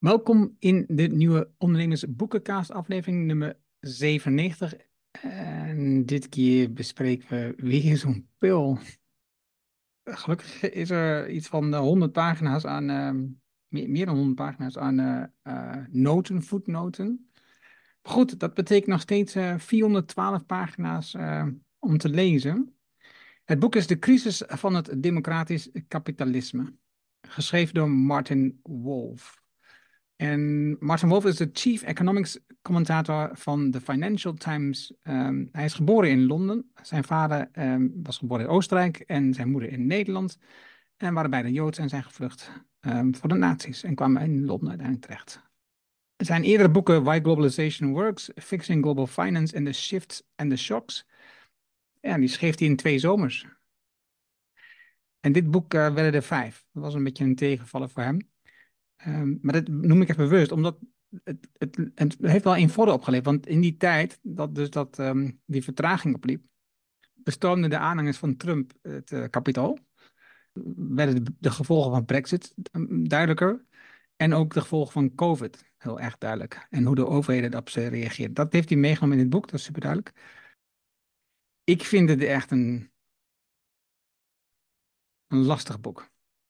Welkom in de nieuwe Ondernemers aflevering nummer 97. En dit keer bespreken we weer zo'n pil. Gelukkig is er iets van 100 pagina's aan, meer dan 100 pagina's aan noten, voetnoten. Maar goed, dat betekent nog steeds 412 pagina's om te lezen. Het boek is De crisis van het democratisch kapitalisme, geschreven door Martin Wolf. En Martin Wolf is de Chief Economics commentator van de Financial Times. Hij is geboren in Londen. Zijn vader was geboren in Oostenrijk en zijn moeder in Nederland. En waren beide Joods en zijn gevlucht voor de nazi's en kwamen in Londen uiteindelijk terecht. Zijn eerdere boeken Why Globalization Works, Fixing Global Finance en The Shifts and the Shocks. Ja, die schreef hij in 2 zomers. En dit boek werden er 5. Dat was een beetje een tegenvaller voor hem. Maar dat noem ik even bewust, omdat het heeft wel een voordeel opgeleverd. Want in die tijd dat die vertraging opliep, bestormden de aanhangers van Trump het kapitaal. Werden de gevolgen van Brexit duidelijker. En ook de gevolgen van COVID heel erg duidelijk. En hoe de overheden daarop reageerden. Dat heeft hij meegenomen in het boek, dat is super duidelijk. Ik vind het echt een lastig boek.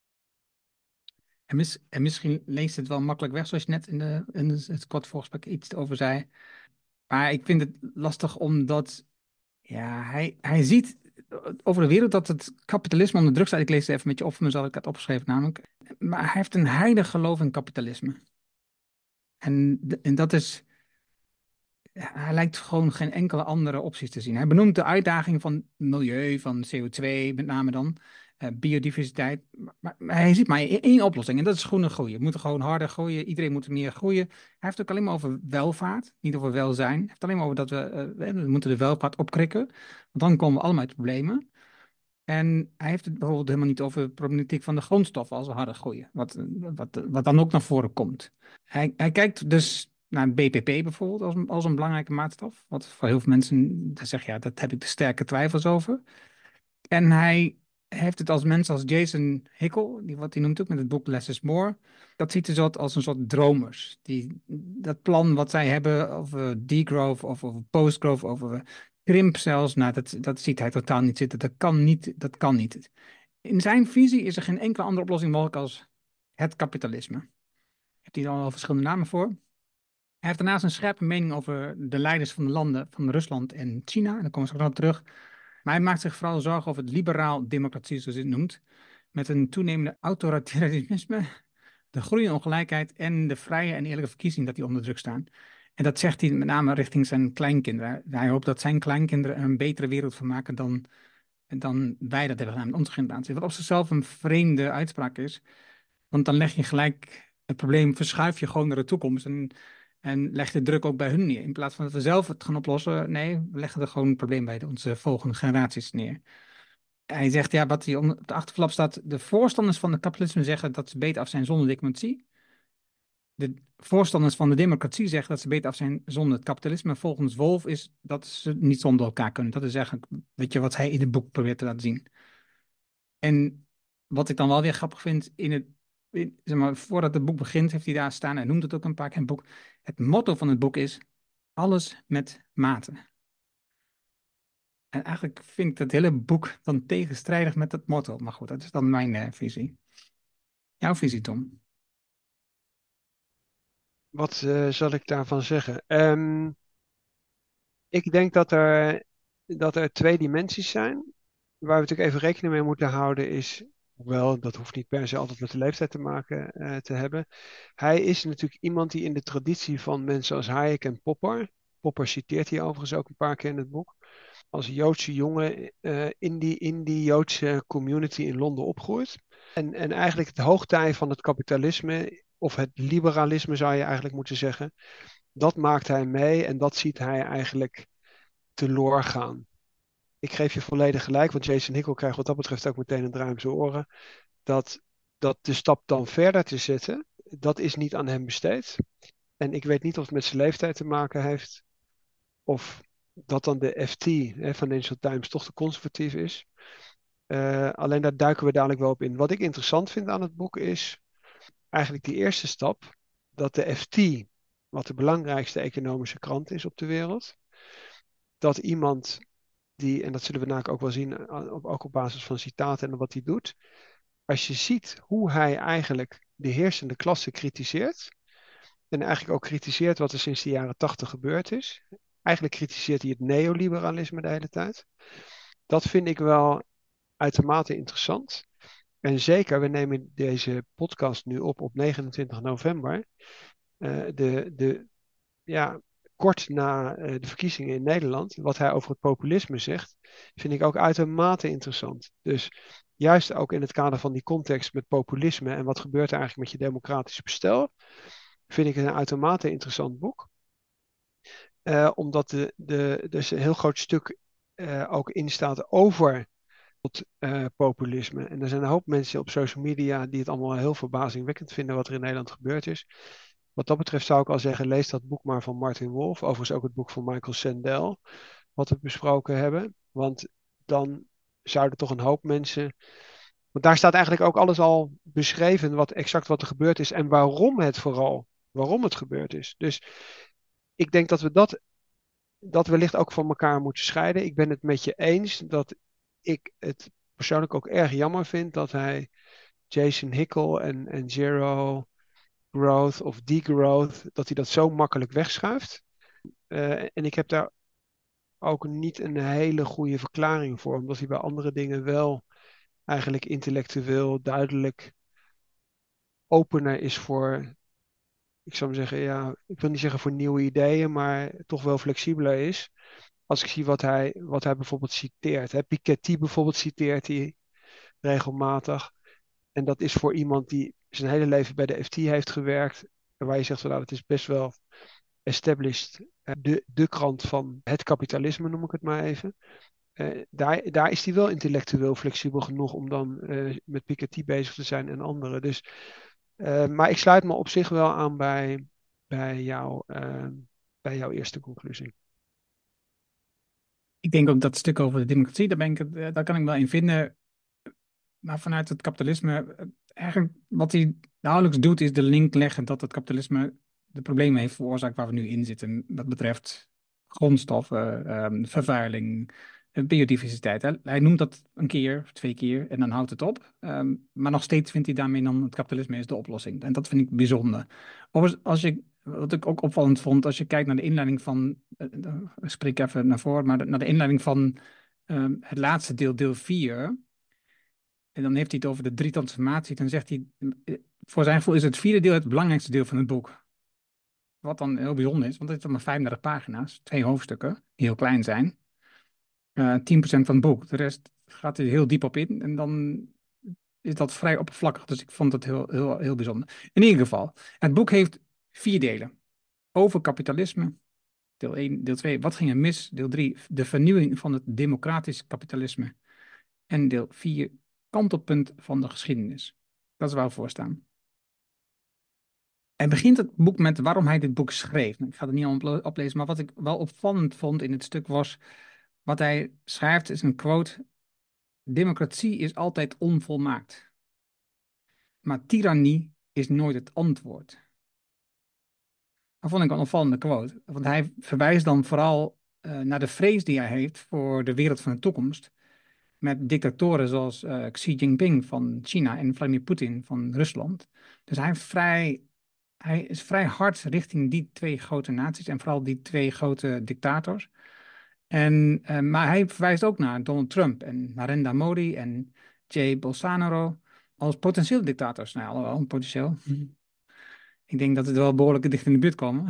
En misschien leest het wel makkelijk weg, zoals je net in het kort voorgesprek iets over zei. Maar ik vind het lastig omdat ja, hij ziet over de wereld dat het kapitalisme onder druk staat. Ik lees het even met je op voor mezelf, ik had het opgeschreven namelijk. Maar hij heeft een heilig geloof in kapitalisme. En dat is, hij lijkt gewoon geen enkele andere opties te zien. Hij benoemt de uitdaging van milieu, van CO2 met name dan, biodiversiteit. Maar hij ziet maar één oplossing en dat is groener groeien. We moeten gewoon harder groeien, iedereen moet meer groeien. Hij heeft het ook alleen maar over welvaart, niet over welzijn. Hij heeft het alleen maar over dat we moeten de welvaart opkrikken, want dan komen we allemaal uit problemen. En hij heeft het bijvoorbeeld helemaal niet over de problematiek van de grondstoffen als we harder groeien, wat dan ook naar voren komt. Hij kijkt dus naar een BPP bijvoorbeeld als een belangrijke maatstaf. Wat voor heel veel mensen zeggen, ja, dat heb ik de sterke twijfels over. En hij heeft het als mensen als Jason Hickel, wat hij noemt ook met het boek Less is More. Dat ziet hij zo als een soort dromers. Dat plan wat zij hebben over degrowth of over postgrowth, over krimp zelfs, nou, dat ziet hij totaal niet zitten. Dat kan niet, dat kan niet. In zijn visie is er geen enkele andere oplossing mogelijk als het kapitalisme. Heeft hij er al verschillende namen voor? Hij heeft daarnaast een scherpe mening over de leiders van de landen van Rusland en China. En daar komen we straks nog op terug. Maar hij maakt zich vooral zorgen over het liberaal-democratie, zoals hij het noemt. Met een toenemende autoritarisme, de groeiende ongelijkheid en de vrije en eerlijke verkiezingen dat die onder druk staan. En dat zegt hij met name richting zijn kleinkinderen. Hij hoopt dat zijn kleinkinderen er een betere wereld van maken dan wij dat hebben gedaan met onze generatie. Wat op zichzelf een vreemde uitspraak is. Want dan leg je gelijk het probleem, verschuif je gewoon naar de toekomst en leg de druk ook bij hun neer. In plaats van dat we zelf het gaan oplossen, nee, we leggen er gewoon een probleem bij onze volgende generaties neer. Hij zegt, ja, wat hier op de achterflap staat, de voorstanders van het kapitalisme zeggen dat ze beter af zijn zonder democratie. De voorstanders van de democratie zeggen dat ze beter af zijn zonder het kapitalisme. Volgens Wolf is dat ze niet zonder elkaar kunnen. Dat is eigenlijk, weet je, wat hij in het boek probeert te laten zien. En wat ik dan wel weer grappig vind, zeg maar, voordat het boek begint, heeft hij daar staan, hij noemt het ook een paar keer in het boek. Het motto van het boek is: alles met mate. En eigenlijk vind ik dat hele boek dan tegenstrijdig met dat motto. Maar goed, dat is dan mijn visie. Jouw visie, Tom? Wat zal ik daarvan zeggen? Ik denk dat er twee dimensies zijn. Waar we natuurlijk even rekening mee moeten houden is, hoewel dat hoeft niet per se altijd met de leeftijd te maken te hebben. Hij is natuurlijk iemand die in de traditie van mensen als Hayek en Popper, Popper citeert hij overigens ook een paar keer in het boek, als Joodse jongen in die Joodse community in Londen opgroeit. En eigenlijk het hoogtij van het kapitalisme, of het liberalisme zou je eigenlijk moeten zeggen, dat maakt hij mee en dat ziet hij eigenlijk teloor gaan. Ik geef je volledig gelijk, want Jason Hickel krijgt wat dat betreft ook meteen een draai om zijn oren. Dat, dat de stap dan verder te zetten, dat is niet aan hem besteed. En ik weet niet of het met zijn leeftijd te maken heeft, of dat dan de FT, Financial Times, toch te conservatief is. Alleen daar duiken we dadelijk wel op in. Wat ik interessant vind aan het boek is eigenlijk die eerste stap. dat de FT, wat de belangrijkste economische krant is op de wereld, dat iemand die, en dat zullen we namelijk ook wel zien, ook op basis van citaten en wat hij doet, als je ziet hoe hij eigenlijk de heersende klasse kritiseert, en eigenlijk ook kritiseert wat er sinds de jaren 80 gebeurd is. Eigenlijk kritiseert hij het neoliberalisme de hele tijd. Dat vind ik wel uitermate interessant. En zeker, we nemen deze podcast nu op 29 november. De, ja, kort na de verkiezingen in Nederland. Wat hij over het populisme zegt, vind ik ook uitermate interessant. Dus juist ook in het kader van die context met populisme en wat gebeurt er eigenlijk met je democratisch bestel, vind ik het een uitermate interessant boek. Omdat dus een heel groot stuk ook in staat over populisme. En er zijn een hoop mensen op social media die het allemaal heel verbazingwekkend vinden wat er in Nederland gebeurd is. Wat dat betreft zou ik al zeggen, lees dat boek maar van Martin Wolf. Overigens ook het boek van Michael Sandel, wat we besproken hebben. Want dan zouden toch een hoop mensen. Want daar staat eigenlijk ook alles al beschreven, exact wat er gebeurd is en waarom het gebeurd is. Dus ik denk dat we dat wellicht ook van elkaar moeten scheiden. Ik ben het met je eens dat ik het persoonlijk ook erg jammer vind dat hij Jason Hickel en Zero Growth of Degrowth, dat hij dat zo makkelijk wegschuift. En ik heb daar ook niet een hele goede verklaring voor, omdat hij bij andere dingen wel eigenlijk intellectueel duidelijk opener is voor, ik zou maar zeggen, ja, ik wil niet zeggen voor nieuwe ideeën, maar toch wel flexibeler is. Als ik zie wat hij bijvoorbeeld citeert. Hè. Piketty bijvoorbeeld citeert hij regelmatig. En dat is voor iemand die zijn hele leven bij de FT heeft gewerkt. En waar je zegt, nou, dat is best wel established. De krant van het kapitalisme, noem ik het maar even. Daar is hij wel intellectueel flexibel genoeg om dan met Piketty bezig te zijn en anderen. Dus, maar ik sluit me op zich wel aan bij, bij jouw eerste conclusie. Ik denk ook dat stuk over de democratie, daar kan ik wel in vinden. Maar vanuit het kapitalisme, eigenlijk wat hij nauwelijks doet, is de link leggen dat het kapitalisme de problemen heeft veroorzaakt waar we nu in zitten. Dat betreft grondstoffen, vervuiling, biodiversiteit. Hij noemt dat een keer, twee keer en dan houdt het op. Maar nog steeds vindt hij daarmee dan het kapitalisme is de oplossing. En dat vind ik bijzonder. Overigens, wat ik ook opvallend vond, als je kijkt naar de inleiding van, ik spreek even naar voren, maar naar de inleiding van het laatste deel, deel 4. En dan heeft hij het over de drie transformaties. Dan zegt hij, voor zijn gevoel is het vierde deel het belangrijkste deel van het boek. Wat dan heel bijzonder is, want het is maar 35 pagina's, twee hoofdstukken, die heel klein zijn. 10% van het boek. De rest gaat hij heel diep op in. En dan is dat vrij oppervlakkig. Dus ik vond het heel, heel, heel bijzonder. In ieder geval, het boek heeft vier delen. Over kapitalisme. Deel 1, deel 2, wat ging er mis? Deel 3, de vernieuwing van het democratisch kapitalisme. En deel 4, kantelpunt van de geschiedenis. Dat is waar we voor staan. Hij begint het boek met waarom hij dit boek schreef. Ik ga het niet allemaal oplezen, maar wat ik wel opvallend vond in het stuk was, wat hij schrijft is een quote: democratie is altijd onvolmaakt, maar tirannie is nooit het antwoord. Dat vond ik een opvallende quote, want hij verwijst dan vooral naar de vrees die hij heeft voor de wereld van de toekomst, met dictatoren zoals Xi Jinping van China en Vladimir Poetin van Rusland. Dus hij is vrij hard richting die twee grote naties en vooral die twee grote dictators. Maar hij verwijst ook naar Donald Trump en Narendra Modi en Jair Bolsonaro als potentiële dictators. Nou, alhoewel, potentieel. Ik denk dat het wel behoorlijk dicht in de buurt komen.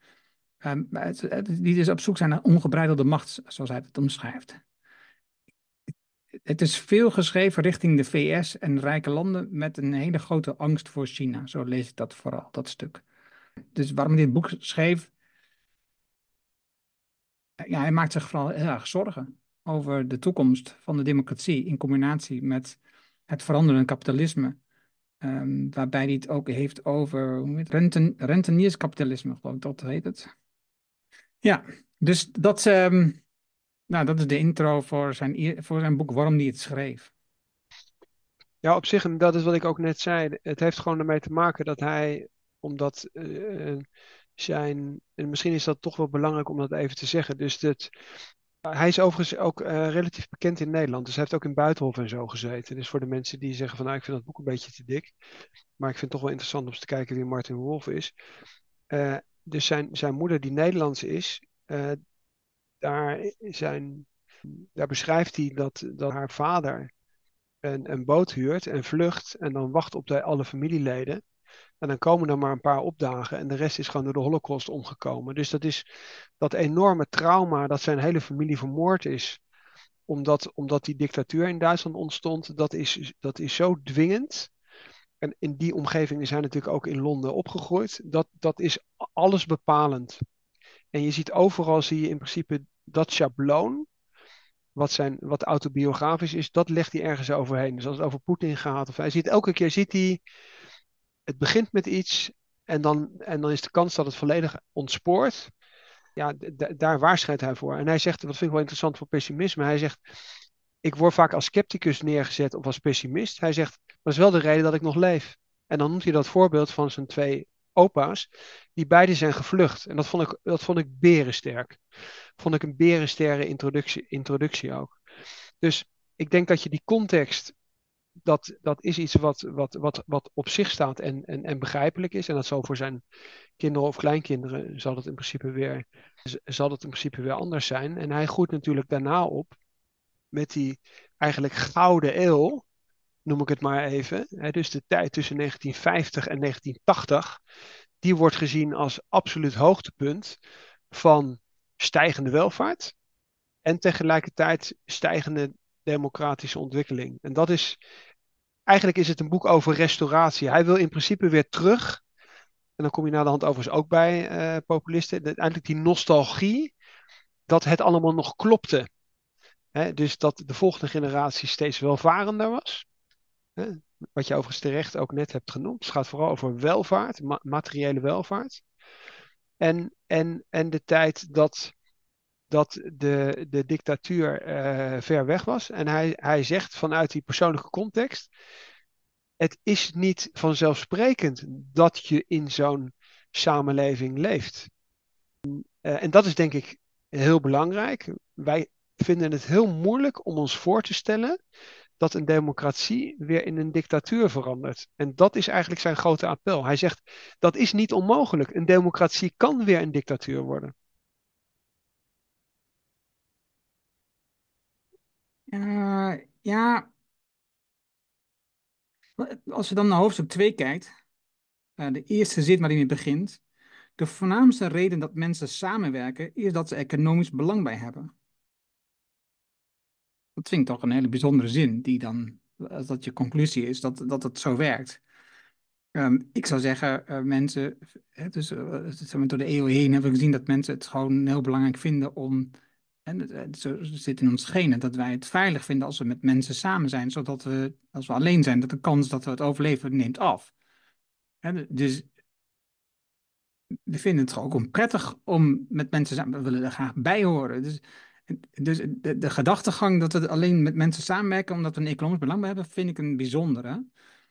Die dus op zoek zijn naar ongebreidelde macht, zoals hij het omschrijft. Het is veel geschreven richting de VS en rijke landen met een hele grote angst voor China. Zo lees ik dat vooral, dat stuk. Dus waarom hij dit boek schreef, ja, hij maakt zich vooral heel erg zorgen over de toekomst van de democratie in combinatie met het veranderende kapitalisme. Waarbij hij het ook heeft over hoe heet het? Rentenierskapitalisme, geloof ik dat heet het. Ja, dus nou, dat is de intro voor zijn boek, waarom hij het schreef. Ja, op zich, en dat is wat ik ook net zei. Het heeft gewoon ermee te maken dat hij omdat en misschien is dat toch wel belangrijk om dat even te zeggen. Dus hij is overigens ook relatief bekend in Nederland. Dus hij heeft ook in Buitenhof en zo gezeten. Dus voor de mensen die zeggen van nou, ik vind dat boek een beetje te dik. Maar ik vind het toch wel interessant om eens te kijken wie Martin Wolf is. Dus zijn moeder, die Nederlands is, daar, zijn, daar beschrijft hij dat haar vader een boot huurt en vlucht en dan wacht op alle familieleden. En dan komen er maar een paar opdagen en de rest is gewoon door de Holocaust omgekomen. Dus dat is dat enorme trauma dat zijn hele familie vermoord is, omdat die dictatuur in Duitsland ontstond, dat is zo dwingend. En in die omgeving is hij natuurlijk ook in Londen opgegroeid. Dat is alles bepalend. En je ziet overal, zie je in principe dat schabloon, wat autobiografisch is, dat legt hij ergens overheen. Dus als het over Poetin gaat, of hij ziet elke keer, het begint met iets en dan is de kans dat het volledig ontspoort. Ja, daar waarschuwt hij voor. En hij zegt, dat vind ik wel interessant voor pessimisme, hij zegt, ik word vaak als scepticus neergezet of als pessimist. Hij zegt, dat is wel de reden dat ik nog leef. En dan noemt hij dat voorbeeld van zijn twee opa's, die beide zijn gevlucht. En dat vond ik berensterk. Vond ik een berensterre introductie ook. Dus ik denk dat je die context, dat is iets wat op zich staat en begrijpelijk is. En dat zal voor zijn kinderen of kleinkinderen, zal het in principe weer anders zijn. En hij groeit natuurlijk daarna op met die eigenlijk gouden eeuw, noem ik het maar even. Dus de tijd tussen 1950 en 1980, die wordt gezien als absoluut hoogtepunt van stijgende welvaart en tegelijkertijd stijgende democratische ontwikkeling. En eigenlijk is het een boek over restauratie. Hij wil in principe weer terug, en dan kom je na de hand overigens ook bij populisten, eigenlijk die nostalgie dat het allemaal nog klopte. Dus dat de volgende generatie steeds welvarender was. Wat je overigens terecht ook net hebt genoemd. Het gaat vooral over welvaart, materiële welvaart. En de tijd dat de dictatuur ver weg was. En hij zegt vanuit die persoonlijke context, het is niet vanzelfsprekend dat je in zo'n samenleving leeft. En dat is denk ik heel belangrijk. Wij vinden het heel moeilijk om ons voor te stellen dat een democratie weer in een dictatuur verandert. En dat is eigenlijk zijn grote appel. Hij zegt, dat is niet onmogelijk. Een democratie kan weer een dictatuur worden. Ja, als je dan naar hoofdstuk 2 kijkt, de eerste zin waarin het begint. De voornaamste reden dat mensen samenwerken is dat ze economisch belang bij hebben. Dat vind ik toch een hele bijzondere zin, die dan, als dat je conclusie is, dat het zo werkt. Ik zou zeggen, mensen, zeg maar, door de eeuwen heen hebben we gezien dat mensen het gewoon heel belangrijk vinden om, en het zit in ons genen, dat wij het veilig vinden als we met mensen samen zijn, zodat we, als we alleen zijn, dat de kans dat we het overleven neemt af. Dus we vinden het ook prettig om met mensen samen, we willen er graag bij horen. Dus de gedachtegang dat we alleen met mensen samenwerken omdat we een economisch belang bij hebben, vind ik een bijzondere.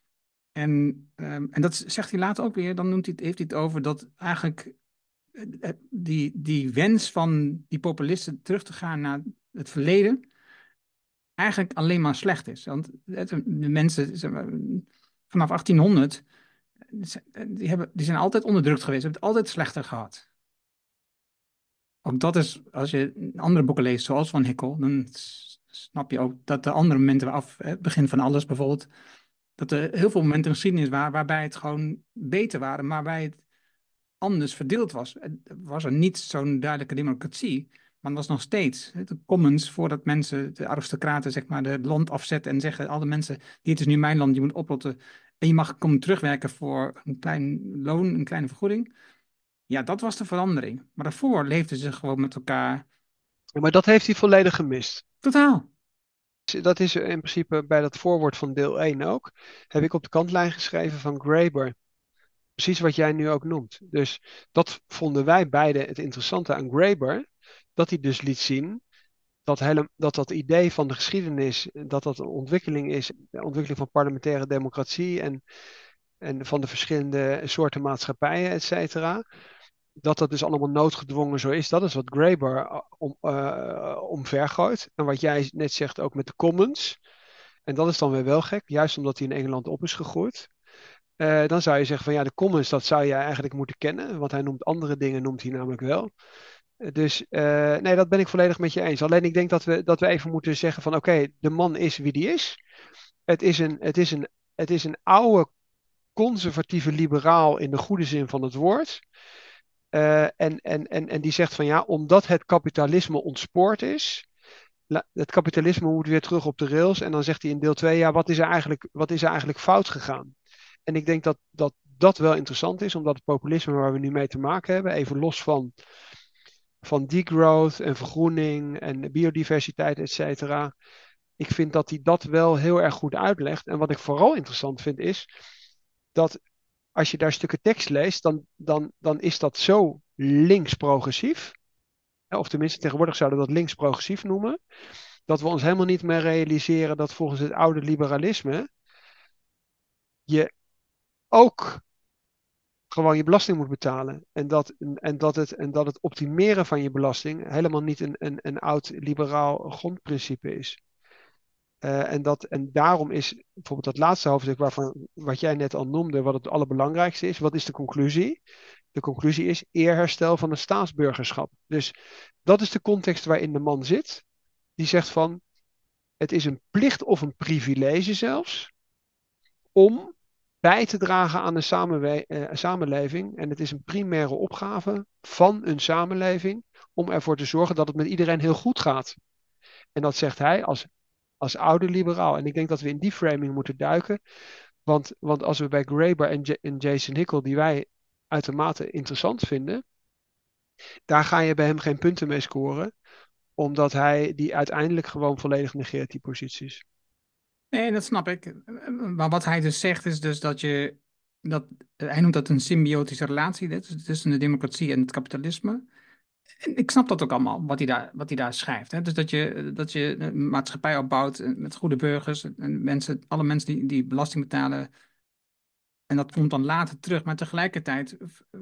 En dat zegt hij later ook weer, dan heeft hij het over dat eigenlijk die wens van die populisten terug te gaan naar het verleden eigenlijk alleen maar slecht is. Want de mensen, zeg maar, vanaf 1800, die zijn altijd onderdrukt geweest, hebben het altijd slechter gehad. Ook dat is, als je andere boeken leest, zoals Van Hickel, dan snap je ook dat de andere momenten het begin van alles bijvoorbeeld, dat er heel veel momenten in de geschiedenis waren waarbij het gewoon beter waren, maar waarbij het anders verdeeld was. Was er niet zo'n duidelijke democratie, maar het was nog steeds de commons, voordat mensen, de aristocraten, zeg maar, het land afzetten en zeggen, alle mensen, dit is nu mijn land, je moet oplotten en je mag komen terugwerken voor een klein loon, een kleine vergoeding. Ja, dat was de verandering. Maar daarvoor leefden ze gewoon met elkaar Maar dat heeft hij volledig gemist. totaal. Dat is in principe bij dat voorwoord van deel 1 ook. Heb ik op de kantlijn geschreven van Graeber. Precies wat jij nu ook noemt. Dus dat vonden wij beide het interessante aan Graeber. Dat hij dus liet zien dat idee van de geschiedenis, dat een ontwikkeling is, de ontwikkeling van parlementaire democratie en van de verschillende soorten maatschappijen, et cetera. Dat dus allemaal noodgedwongen zo is. Dat is wat Graeber omvergooit. En wat jij net zegt ook met de commons. En dat is dan weer wel gek, juist omdat hij in Engeland op is gegroeid. Dan zou je zeggen van ja, de commons, dat zou jij eigenlijk moeten kennen. Want hij noemt andere dingen, noemt hij namelijk wel. Dus nee, dat ben ik volledig met je eens. Alleen ik denk dat we even moeten zeggen van oké, de man is wie die is. Het is een oude conservatieve liberaal in de goede zin van het woord. En die zegt van ja, omdat het kapitalisme ontspoord is, het kapitalisme moet weer terug op de rails. En dan zegt hij in deel 2, ja, wat is er eigenlijk fout gegaan? En ik denk dat wel interessant is, omdat het populisme waar we nu mee te maken hebben, even los van degrowth en vergroening en biodiversiteit, et cetera. Ik vind dat hij dat wel heel erg goed uitlegt. En wat ik vooral interessant vind is dat als je daar stukken tekst leest, dan is dat zo links-progressief. Of tenminste, tegenwoordig zouden we dat links-progressief noemen. Dat we ons helemaal niet meer realiseren dat volgens het oude liberalisme je ook gewoon je belasting moet betalen. En dat het optimeren van je belasting helemaal niet een oud liberaal grondprincipe is. En daarom is bijvoorbeeld dat laatste hoofdstuk wat jij net al noemde, wat het allerbelangrijkste is. Wat is de conclusie? De conclusie is eerherstel van het staatsburgerschap. Dus dat is de context waarin de man zit. Die zegt van, het is een plicht of een privilege zelfs om bij te dragen aan een samenleving. En het is een primaire opgave van een samenleving om ervoor te zorgen dat het met iedereen heel goed gaat. En dat zegt hij als oude liberaal. En ik denk dat we in die framing moeten duiken. Want als we bij Graeber en Jason Hickel, die wij uitermate interessant vinden, daar ga je bij hem geen punten mee scoren. Omdat hij die uiteindelijk gewoon volledig negeert, die posities. Nee, dat snap ik. Maar wat hij dus zegt is dus dat hij noemt dat een symbiotische relatie tussen de democratie en het kapitalisme. En ik snap dat ook allemaal, wat hij daar schrijft. Hè? Dus dat je een maatschappij opbouwt met goede burgers en alle mensen die belasting betalen. En dat komt dan later terug. Maar tegelijkertijd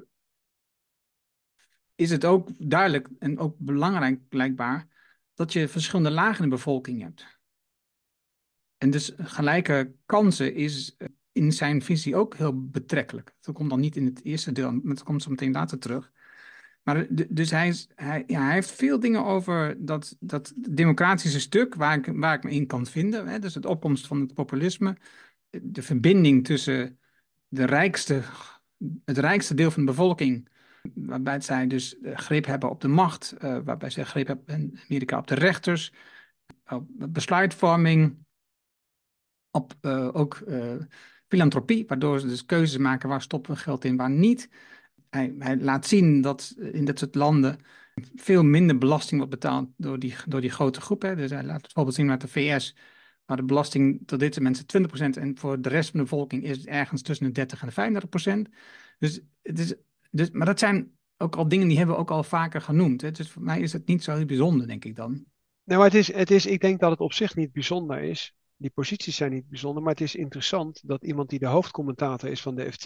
is het ook duidelijk en ook belangrijk blijkbaar dat je verschillende lagen in de bevolking hebt. En dus gelijke kansen is in zijn visie ook heel betrekkelijk. Dat komt dan niet in het eerste deel, maar dat komt zo meteen later terug. Maar dus hij heeft veel dingen over dat democratische stuk waar ik me in kan vinden. Hè? Dus het opkomst van het populisme, de verbinding tussen de rijkste, het rijkste deel van de bevolking, waarbij zij dus greep hebben op de macht, waarbij zij greep hebben in Amerika op de rechters, op besluitvorming, op ook filantropie, waardoor ze dus keuzes maken waar stoppen we geld in, waar niet. Hij laat zien dat in dit soort landen veel minder belasting wordt betaald door die grote groep. Hè. Dus hij laat bijvoorbeeld zien uit de VS, waar de belasting tot deze mensen 20% en voor de rest van de bevolking is het ergens tussen de 30 en de 35%. Dus, maar dat zijn ook al dingen die hebben we ook al vaker genoemd. Hè. Dus voor mij is het niet zo heel bijzonder, denk ik dan. Nou, maar ik denk dat het op zich niet bijzonder is. Die posities zijn niet bijzonder, maar het is interessant dat iemand die de hoofdcommentator is van de FT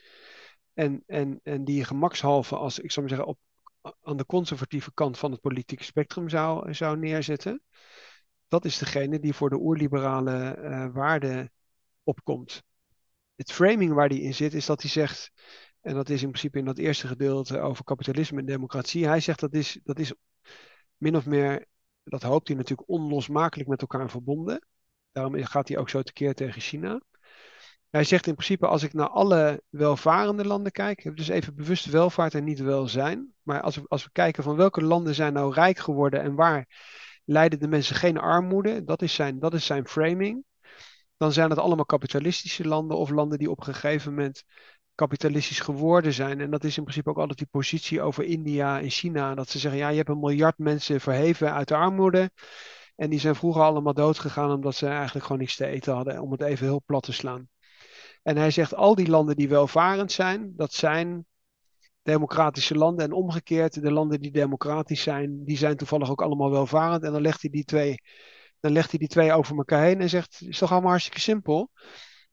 en die gemakshalve als, ik zou maar zeggen, aan de conservatieve kant van het politieke spectrum zou neerzetten, dat is degene die voor de oerliberale waarden opkomt. Het framing waar die in zit, is dat hij zegt, en dat is in principe in dat eerste gedeelte over kapitalisme en democratie, hij zegt dat is min of meer, dat hoopt hij natuurlijk, onlosmakelijk met elkaar verbonden. Daarom gaat hij ook zo tekeer tegen China. Hij zegt in principe, als ik naar alle welvarende landen kijk, ik heb dus even bewust welvaart en niet welzijn, maar als we kijken van welke landen zijn nou rijk geworden en waar lijden de mensen geen armoede, dat is zijn framing. Dan zijn het allemaal kapitalistische landen of landen die op een gegeven moment kapitalistisch geworden zijn. En dat is in principe ook altijd die positie over India en China. Dat ze zeggen, ja, je hebt 1 miljard mensen verheven uit de armoede. En die zijn vroeger allemaal dood gegaan omdat ze eigenlijk gewoon niks te eten hadden. Om het even heel plat te slaan. En hij zegt, al die landen die welvarend zijn, dat zijn democratische landen. En omgekeerd, de landen die democratisch zijn, die zijn toevallig ook allemaal welvarend. En dan legt hij die twee over elkaar heen en zegt, is toch allemaal hartstikke simpel.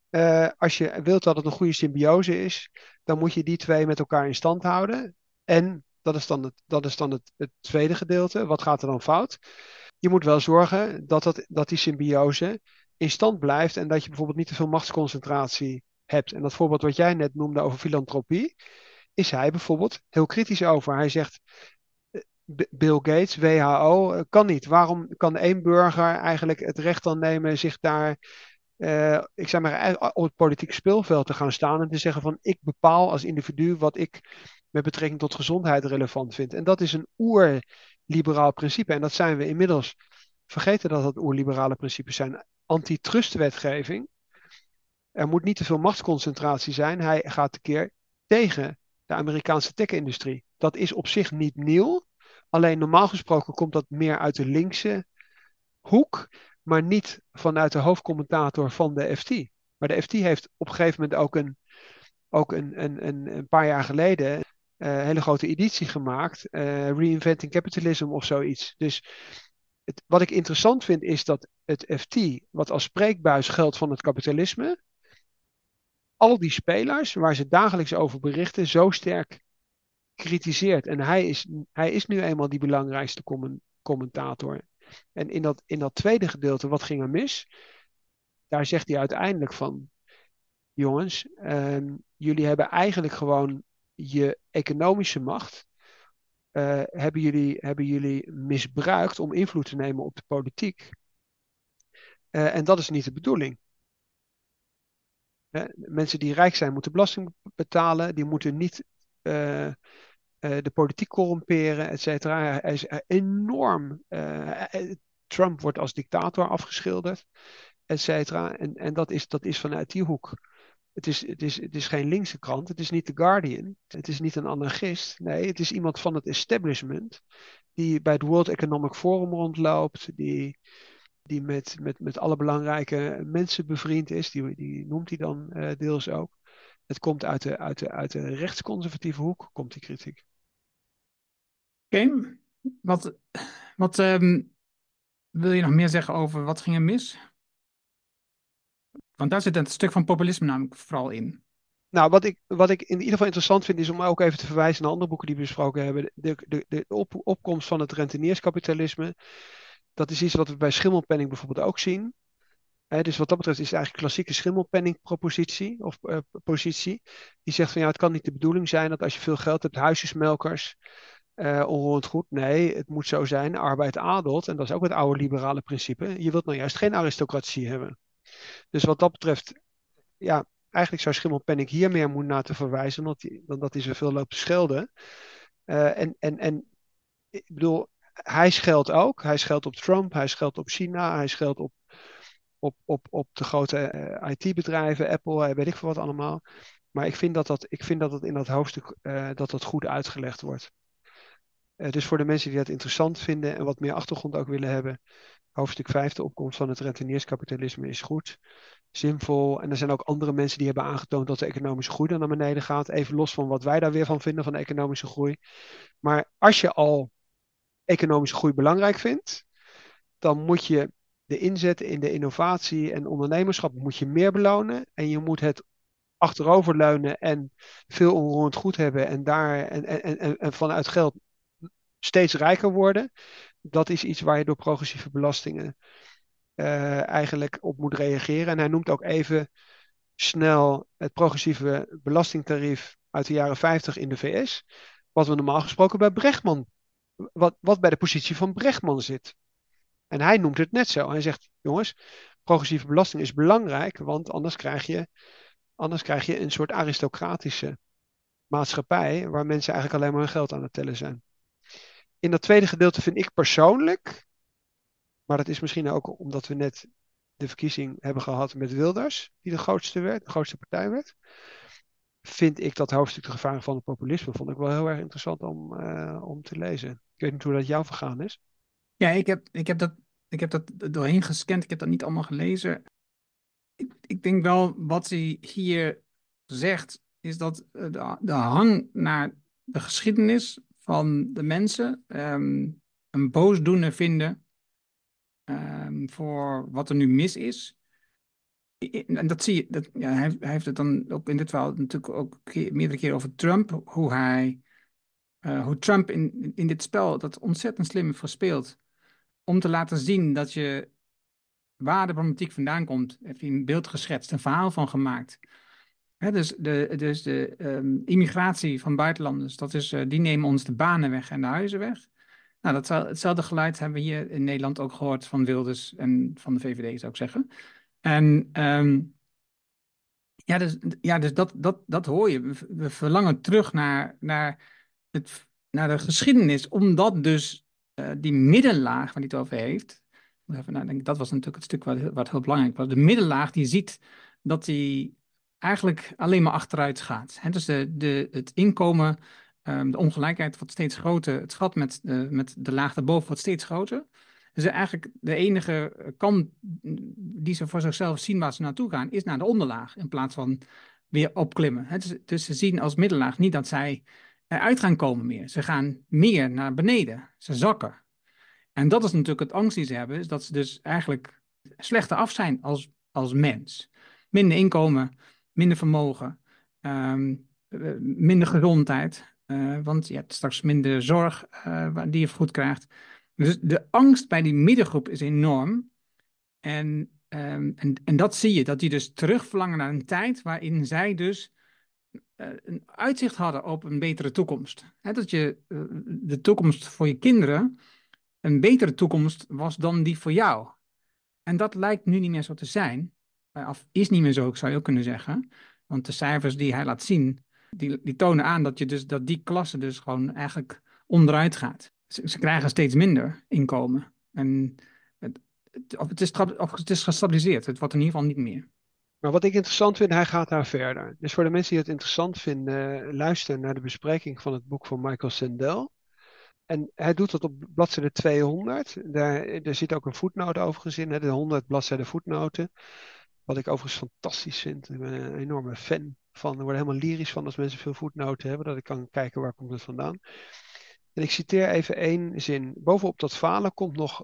Als je wilt dat het een goede symbiose is, dan moet je die twee met elkaar in stand houden. En dat is dan het tweede gedeelte. Wat gaat er dan fout? Je moet wel zorgen dat die symbiose in stand blijft en dat je bijvoorbeeld niet te veel machtsconcentratie hebt. En dat voorbeeld wat jij net noemde over filantropie, is hij bijvoorbeeld heel kritisch over. Hij zegt, Bill Gates, WHO, kan niet. Waarom kan één burger eigenlijk het recht dan nemen zich daar, ik zeg maar, op het politieke speelveld te gaan staan en te zeggen van ik bepaal als individu wat ik met betrekking tot gezondheid relevant vind. En dat is een oerliberaal principe. En dat zijn we inmiddels vergeten dat dat oerliberale principes zijn. Antitrustwetgeving. Er moet niet te veel machtsconcentratie zijn. Hij gaat tekeer tegen de Amerikaanse tech-industrie. Dat is op zich niet nieuw. Alleen normaal gesproken komt dat meer uit de linkse hoek, maar niet vanuit de hoofdcommentator van de FT. Maar de FT heeft op een gegeven moment ook een paar jaar geleden een hele grote editie gemaakt. Reinventing Capitalism of zoiets. Dus wat ik interessant vind is dat het FT, wat als spreekbuis geldt van het kapitalisme, al die spelers waar ze dagelijks over berichten zo sterk kritiseert. En hij is nu eenmaal die belangrijkste commentator. En in dat tweede gedeelte, wat ging er mis? Daar zegt hij uiteindelijk van, jongens, jullie hebben eigenlijk gewoon je economische macht, hebben jullie misbruikt om invloed te nemen op de politiek. En dat is niet de bedoeling. Mensen die rijk zijn moeten belasting betalen, die moeten niet de politiek corrumperen, et cetera. Hij is enorm. Trump wordt als dictator afgeschilderd, et cetera. En dat is vanuit die hoek. Het is geen linkse krant, het is niet The Guardian, het is niet een anarchist. Nee, het is iemand van het establishment die bij het World Economic Forum rondloopt, die met alle belangrijke mensen bevriend is. Die noemt hij dan deels ook. Het komt uit de rechtsconservatieve hoek, komt die kritiek. Oké, wat, wat wil je nog meer zeggen over wat ging er mis? Want daar zit een stuk van populisme namelijk vooral in. Nou, wat ik in ieder geval interessant vind, is om ook even te verwijzen naar andere boeken die we besproken hebben. De opkomst van het rentenierskapitalisme, dat is iets wat we bij schimmelpenning bijvoorbeeld ook zien. Dus wat dat betreft is het eigenlijk klassieke schimmelpenningpropositie of positie. Die zegt van ja, het kan niet de bedoeling zijn dat als je veel geld hebt, huisjesmelkers, onroerend goed. Nee, het moet zo zijn, arbeid adelt. En dat is ook het oude liberale principe. Je wilt nou juist geen aristocratie hebben. Dus wat dat betreft, ja, eigenlijk zou Schimmelpenninck hier meer moeten naar te verwijzen, dan dat hij zoveel loopt te schelden. En ik bedoel, hij scheldt ook. Hij scheldt op Trump, hij scheldt op China, hij scheldt op de grote IT-bedrijven, Apple, weet ik veel wat allemaal. Maar ik vind dat in dat hoofdstuk dat goed uitgelegd wordt. Dus voor de mensen die dat interessant vinden en wat meer achtergrond ook willen hebben, hoofdstuk 5, de opkomst van het rentenierskapitalisme, is goed, zinvol. En er zijn ook andere mensen die hebben aangetoond dat de economische groei dan naar beneden gaat. Even los van wat wij daar weer van vinden van de economische groei. Maar als je al economische groei belangrijk vindt, dan moet je de inzet in de innovatie en ondernemerschap moet je meer belonen. En je moet het achteroverleunen en veel onroerend goed hebben en vanuit geld steeds rijker worden. Dat is iets waar je door progressieve belastingen eigenlijk op moet reageren. En hij noemt ook even snel het progressieve belastingtarief uit de jaren 50 in de VS. Wat we normaal gesproken bij Bregman, wat bij de positie van Bregman zit. En hij noemt het net zo. Hij zegt, jongens, progressieve belasting is belangrijk, want anders krijg je een soort aristocratische maatschappij waar mensen eigenlijk alleen maar hun geld aan het tellen zijn. In dat tweede gedeelte vind ik persoonlijk, maar dat is misschien ook omdat we net de verkiezing hebben gehad met Wilders, die de grootste partij werd, vind ik dat hoofdstuk de gevaren van het populisme vond ik wel heel erg interessant om te lezen. Ik weet niet hoe dat jou vergaan is. Ja, ik heb dat doorheen gescand. Ik heb dat niet allemaal gelezen. Ik denk wel wat hij hier zegt, is dat de hang naar de geschiedenis van de mensen een boosdoener vinden voor wat er nu mis is. En dat zie je, ja, hij heeft het dan ook in dit verhaal natuurlijk ook meerdere keren over Trump, hoe Trump in dit spel dat ontzettend slim heeft gespeeld om te laten zien dat je waar de problematiek vandaan komt, heeft hij een beeld geschetst, een verhaal van gemaakt. Hè, dus de immigratie van buitenlanders, die nemen ons de banen weg en de huizen weg. Nou, hetzelfde geluid hebben we hier in Nederland ook gehoord van Wilders en van de VVD, zou ik zeggen. En ja, dus dat hoor je. We verlangen terug naar de geschiedenis, omdat dus die middenlaag waar hij het over heeft, moet even nadenken, dat was natuurlijk het stuk wat heel belangrijk was. De middenlaag die ziet dat die eigenlijk alleen maar achteruit gaat. Hè? Dus het inkomen, de ongelijkheid wordt steeds groter, het gat met de laag daarboven wordt steeds groter. Dus eigenlijk de enige kant die ze voor zichzelf zien waar ze naartoe gaan, is naar de onderlaag in plaats van weer opklimmen. Dus ze zien als middenlaag niet dat zij eruit gaan komen meer. Ze gaan meer naar beneden. Ze zakken. En dat is natuurlijk het angst die ze hebben, is dat ze dus eigenlijk slechter af zijn als mens. Minder inkomen, minder vermogen, minder gezondheid. Want je hebt straks minder zorg die je goed krijgt. Dus de angst bij die middengroep is enorm. En dat zie je, dat die dus terugverlangen naar een tijd waarin zij dus een uitzicht hadden op een betere toekomst. Hè, dat je de toekomst voor je kinderen een betere toekomst was dan die voor jou. En dat lijkt nu niet meer zo te zijn. Of is niet meer zo, zou je ook kunnen zeggen. Want de cijfers die hij laat zien, die tonen aan dat die klasse dus gewoon eigenlijk onderuit gaat. Ze krijgen steeds minder inkomen. En of het is gestabiliseerd. Het wordt in ieder geval niet meer. Maar wat ik interessant vind, hij gaat daar verder. Dus voor de mensen die het interessant vinden, luister naar de bespreking van het boek van Michael Sandel. En hij doet dat op bladzijde 200. Daar zit ook een voetnoot overigens in, hè, de 100 bladzijden voetnoten. Wat ik overigens fantastisch vind. Ik ben een enorme fan van. Ik word er helemaal lyrisch van als mensen veel voetnoten hebben. Dat ik kan kijken waar komt het vandaan. En ik citeer even één zin. Bovenop dat falen komt nog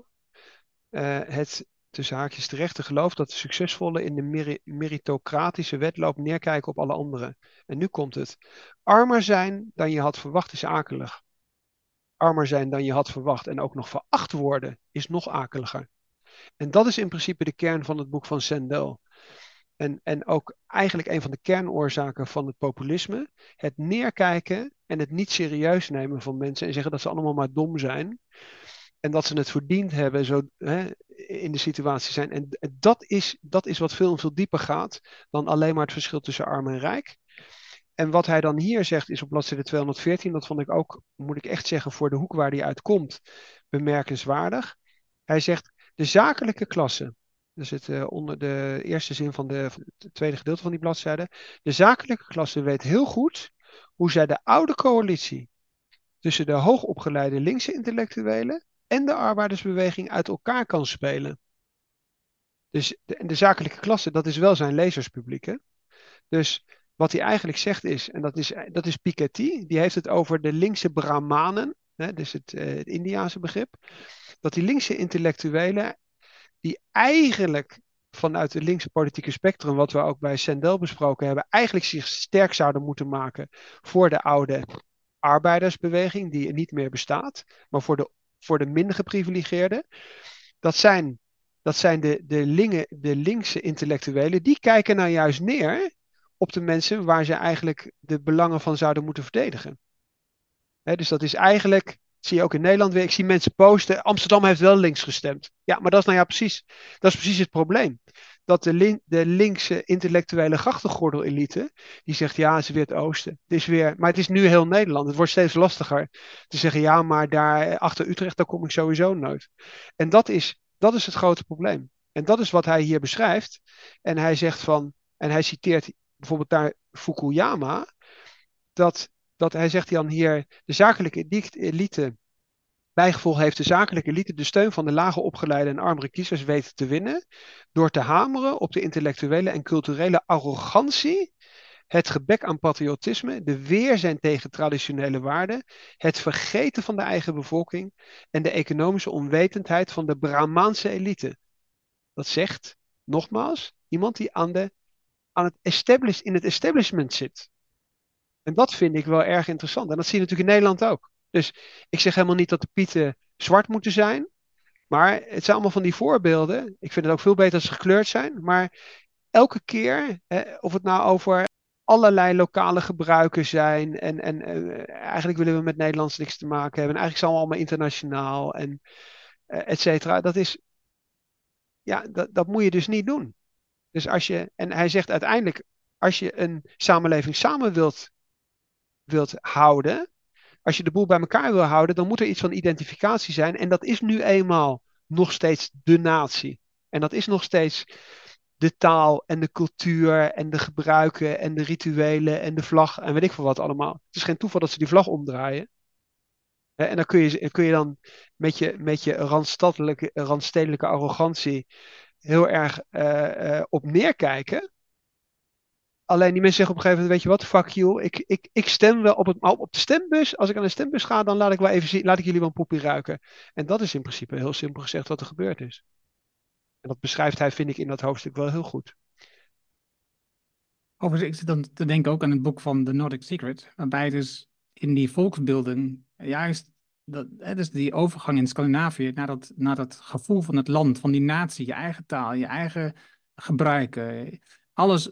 het tussen haakjes terechte geloof dat de succesvolle in de meritocratische wedloop neerkijken op alle anderen. En nu komt het. Armer zijn dan je had verwacht is akelig. Armer zijn dan je had verwacht en ook nog veracht worden is nog akeliger. En dat is in principe de kern van het boek van Sandel. En ook eigenlijk een van de kernoorzaken van het populisme. Het neerkijken en het niet serieus nemen van mensen en zeggen dat ze allemaal maar dom zijn. En dat ze het verdiend hebben zo, hè, in de situatie zijn. En dat is wat veel en veel dieper gaat dan alleen maar het verschil tussen arm en rijk. En wat hij dan hier zegt is op bladzijde 214, dat vond ik ook, moet ik echt zeggen, voor de hoek waar hij uitkomt, bemerkenswaardig. Hij zegt, de zakelijke klasse, dus onder de eerste zin van het tweede gedeelte van die bladzijde, de zakelijke klasse weet heel goed hoe zij de oude coalitie tussen de hoogopgeleide linkse intellectuelen en de arbeidersbeweging uit elkaar kan spelen. Dus de zakelijke klasse, dat is wel zijn lezerspubliek. Hè? Dus wat hij eigenlijk zegt is, en dat is Piketty, die heeft het over de linkse Brahmanen, hè, dus het Indiase begrip, dat die linkse intellectuelen, die eigenlijk vanuit het linkse politieke spectrum, wat we ook bij Sandel besproken hebben, eigenlijk zich sterk zouden moeten maken voor de oude arbeidersbeweging, die niet meer bestaat, maar voor de minder geprivilegeerden. Dat zijn, de linkse intellectuelen, die kijken nou juist neer op de mensen waar ze eigenlijk de belangen van zouden moeten verdedigen. Dus dat is eigenlijk, zie je ook in Nederland weer, ik zie mensen posten, Amsterdam heeft wel links gestemd. Ja, maar dat is nou ja precies, dat is precies het probleem. Dat de linkse intellectuele grachtengordel-elite, die zegt ja, het is weer het oosten. Maar het is nu heel Nederland. Het wordt steeds lastiger te zeggen ja, maar daar achter Utrecht, daar kom ik sowieso nooit. En dat is het grote probleem. En dat is wat hij hier beschrijft. En hij zegt en hij citeert bijvoorbeeld daar Fukuyama, dat hij zegt dan hier, de zakelijke elite, bijgevolg heeft de zakelijke elite de steun van de lager opgeleide en armere kiezers weten te winnen, door te hameren op de intellectuele en culturele arrogantie, het gebrek aan patriotisme, de weerzijn tegen traditionele waarden, het vergeten van de eigen bevolking en de economische onwetendheid van de Brahmaanse elite. Dat zegt, nogmaals, iemand die in het establishment zit. En dat vind ik wel erg interessant. En dat zie je natuurlijk in Nederland ook. Dus ik zeg helemaal niet dat de Pieten zwart moeten zijn. Maar het zijn allemaal van die voorbeelden. Ik vind het ook veel beter als ze gekleurd zijn. Maar elke keer, of het nou over allerlei lokale gebruiken zijn. En eigenlijk willen we met Nederlands niks te maken hebben. En eigenlijk zijn we allemaal internationaal. En et cetera. Dat is, ja, dat moet je dus niet doen. Dus en hij zegt uiteindelijk, als je een samenleving samen wilt houden, als je de boel bij elkaar wil houden, dan moet er iets van identificatie zijn. En dat is nu eenmaal nog steeds de natie. En dat is nog steeds de taal en de cultuur en de gebruiken en de rituelen en de vlag en weet ik veel wat allemaal. Het is geen toeval dat ze die vlag omdraaien. En dan kun je dan met je randstedelijke arrogantie heel erg op neerkijken. Alleen die mensen zeggen op een gegeven moment, weet je wat, fuck you, ik stem wel op de stembus. Als ik aan de stembus ga, dan laat ik wel even zien, laat ik jullie wel een poepie ruiken. En dat is in principe heel simpel gezegd wat er gebeurd is. En dat beschrijft hij, vind ik, in dat hoofdstuk wel heel goed. Overigens, ik zit dan te denken ook aan het boek van The Nordic Secret, waarbij dus in die volksbeelden juist dus die overgang in Scandinavië naar dat gevoel van het land, van die natie, je eigen taal, je eigen gebruiken, alles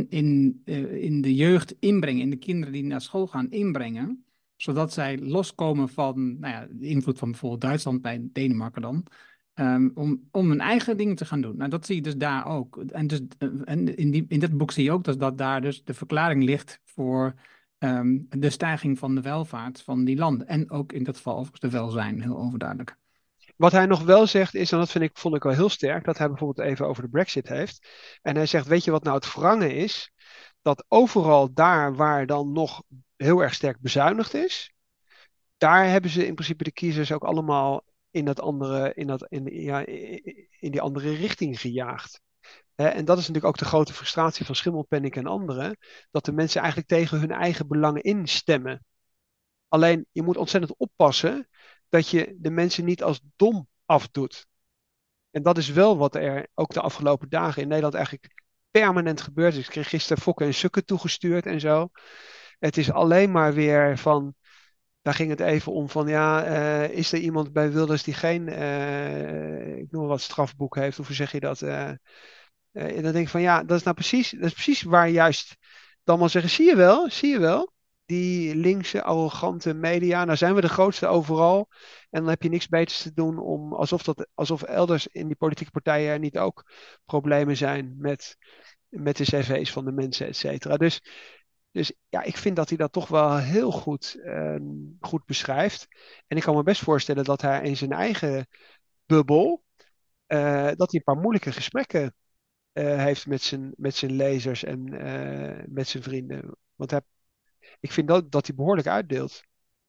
in de jeugd inbrengen, in de kinderen die naar school gaan inbrengen, zodat zij loskomen van nou ja, de invloed van bijvoorbeeld Duitsland bij Denemarken dan. Om hun eigen dingen te gaan doen. Nou, dat zie je dus daar ook. En, dus, en in dat boek zie je ook dat daar dus de verklaring ligt voor de stijging van de welvaart van die landen. En ook in dat geval overigens de welzijn, heel overduidelijk. Wat hij nog wel zegt is, en dat vond ik wel heel sterk, dat hij bijvoorbeeld even over de Brexit heeft. En hij zegt, weet je wat nou het wrange is? Dat overal daar waar dan nog heel erg sterk bezuinigd is, daar hebben ze in principe de kiezers ook allemaal in dat andere, ja, in die andere richting gejaagd. En dat is natuurlijk ook de grote frustratie van Schimmelpenninck en anderen, dat de mensen eigenlijk tegen hun eigen belangen instemmen. Alleen je moet ontzettend oppassen dat je de mensen niet als dom afdoet. En dat is wel wat er ook de afgelopen dagen in Nederland eigenlijk permanent gebeurt. Ik kreeg gisteren Fokken en Sukken toegestuurd en zo. Het is alleen maar weer van, daar ging het even om van, ja, is er iemand bij Wilders die geen, ik noem maar wat, strafboek heeft? Of hoe zeg je dat? En dan denk ik van, ja, dat is precies waar juist dan maar zeggen, zie je wel, die linkse, arrogante media, nou zijn we de grootste overal. En dan heb je niks beters te doen om, alsof elders in die politieke partijen er niet ook problemen zijn met de cv's van de mensen, et cetera. Dus ja, ik vind dat hij dat toch wel heel goed beschrijft. En ik kan me best voorstellen dat hij in zijn eigen bubbel, dat hij een paar moeilijke gesprekken heeft met zijn lezers en met zijn vrienden. Want ik vind dat hij behoorlijk uitdeelt.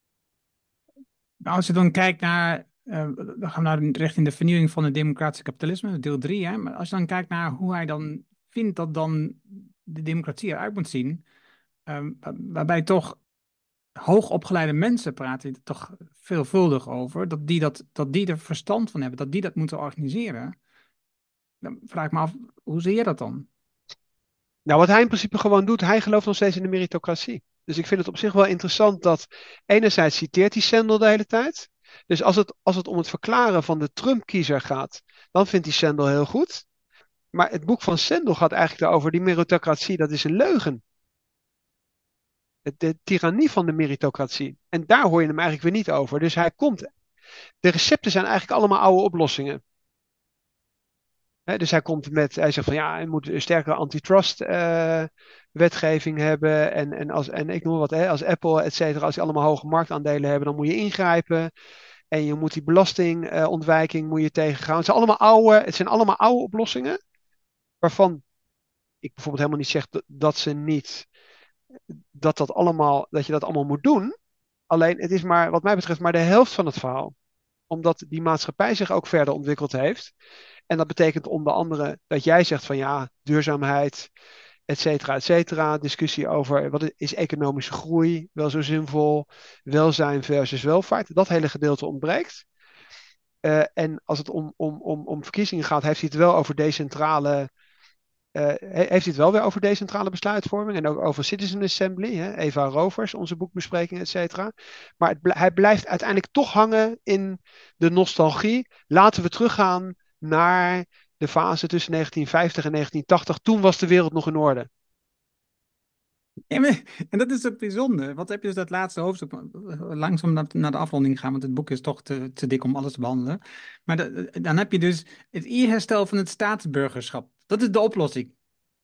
Nou, als je dan kijkt naar, dan gaan we naar richting de vernieuwing van het democratische kapitalisme, deel 3. Hè? Maar als je dan kijkt naar hoe hij dan vindt dat dan de democratie eruit moet zien, waarbij toch hoogopgeleide mensen praten er toch veelvuldig over, dat die er verstand van hebben, dat die dat moeten organiseren. Dan vraag ik me af, hoe zie je dat dan? Nou, wat hij in principe gewoon doet, hij gelooft nog steeds in de meritocratie. Dus ik vind het op zich wel interessant dat enerzijds citeert hij Sandel de hele tijd. Dus als het om het verklaren van de Trump-kiezer gaat, dan vindt hij Sandel heel goed. Maar het boek van Sandel gaat eigenlijk over die meritocratie, dat is een leugen. De tirannie van de meritocratie. En daar hoor je hem eigenlijk weer niet over. Dus de recepten zijn eigenlijk allemaal oude oplossingen. Dus hij zegt van ja, je moet een sterkere antitrust wetgeving hebben. En ik noem wat, als Apple, et cetera, als die allemaal hoge marktaandelen hebben, dan moet je ingrijpen. En je moet die belastingontwijking moet je tegengaan. Het zijn allemaal oude oplossingen, waarvan ik bijvoorbeeld helemaal niet zeg dat ze niet, dat je dat allemaal moet doen. Alleen het is maar, wat mij betreft, maar de helft van het verhaal. Omdat die maatschappij zich ook verder ontwikkeld heeft. En dat betekent onder andere dat jij zegt van ja, duurzaamheid, et cetera, et cetera. Discussie over wat is economische groei wel zo zinvol, welzijn versus welvaart. Dat hele gedeelte ontbreekt. En als het om verkiezingen gaat, heeft hij het wel over decentrale heeft hij het wel weer over decentrale besluitvorming en ook over Citizen Assembly, hè? Eva Rovers, onze boekbespreking, et cetera. Maar hij blijft uiteindelijk toch hangen in de nostalgie. Laten we teruggaan naar de fase tussen 1950 en 1980. Toen was de wereld nog in orde. Ja, en dat is ook bijzonder. Wat heb je dus dat laatste hoofdstuk, langzaam naar de afronding gaan, want het boek is toch te dik om alles te behandelen. Maar dan heb je dus het eerherstel van het staatsburgerschap. Dat is de oplossing.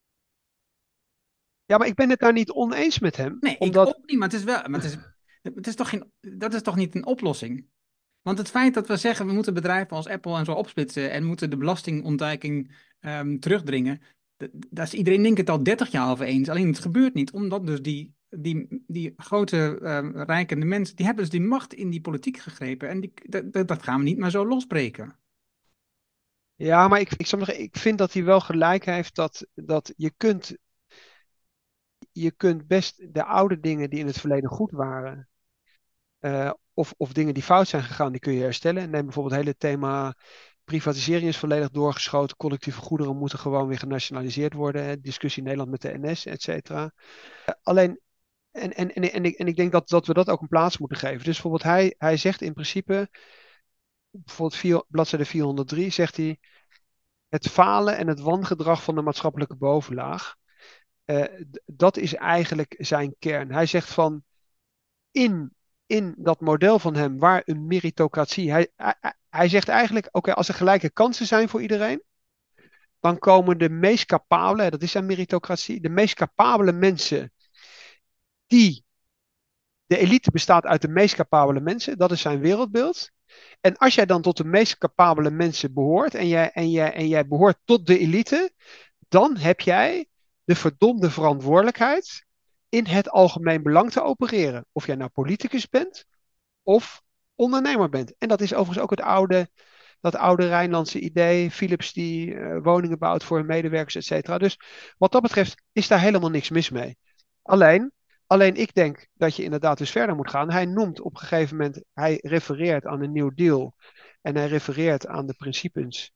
Ja, maar ik ben het daar niet oneens met hem, Nee, ik omdat ook niet, maar het is wel, maar het is toch geen, dat is toch niet een oplossing? Want het feit dat we zeggen we moeten bedrijven als Apple en zo opsplitsen en moeten de belastingontduiking terugdringen, daar is iedereen denk ik het al 30 jaar over eens. Alleen het gebeurt niet, omdat dus die grote rijkende mensen, die hebben dus die macht in die politiek gegrepen en dat gaan we niet maar zo losbreken. ja, maar ik zou zeggen, ik vind dat hij wel gelijk heeft dat je kunt best de oude dingen die in het verleden goed waren, of dingen die fout zijn gegaan, die kun je herstellen. Neem bijvoorbeeld het hele thema privatisering is volledig doorgeschoten. Collectieve goederen moeten gewoon weer genationaliseerd worden. Hè. Discussie in Nederland met de NS, et cetera. Alleen, en ik denk dat we dat ook een plaats moeten geven. Dus bijvoorbeeld hij zegt in principe, bijvoorbeeld bladzijde 403, zegt hij, het falen en het wangedrag van de maatschappelijke bovenlaag, dat is eigenlijk zijn kern. Hij zegt van, in, in dat model van hem, waar een meritocratie. Hij zegt eigenlijk: oké, als er gelijke kansen zijn voor iedereen, dan komen de meest capabele, dat is een meritocratie, de meest capabele mensen, die. De elite bestaat uit de meest capabele mensen, dat is zijn wereldbeeld. En als jij dan tot de meest capabele mensen behoort en jij behoort tot de elite, dan heb jij de verdomde verantwoordelijkheid in het algemeen belang te opereren. Of jij nou politicus bent of ondernemer bent. En dat is overigens ook dat oude Rijnlandse idee. Philips die woningen bouwt voor hun medewerkers, et cetera. Dus wat dat betreft is daar helemaal niks mis mee. Alleen, alleen ik denk dat je inderdaad dus verder moet gaan. Hij noemt op een gegeven moment, hij refereert aan een New Deal. En hij refereert aan de principes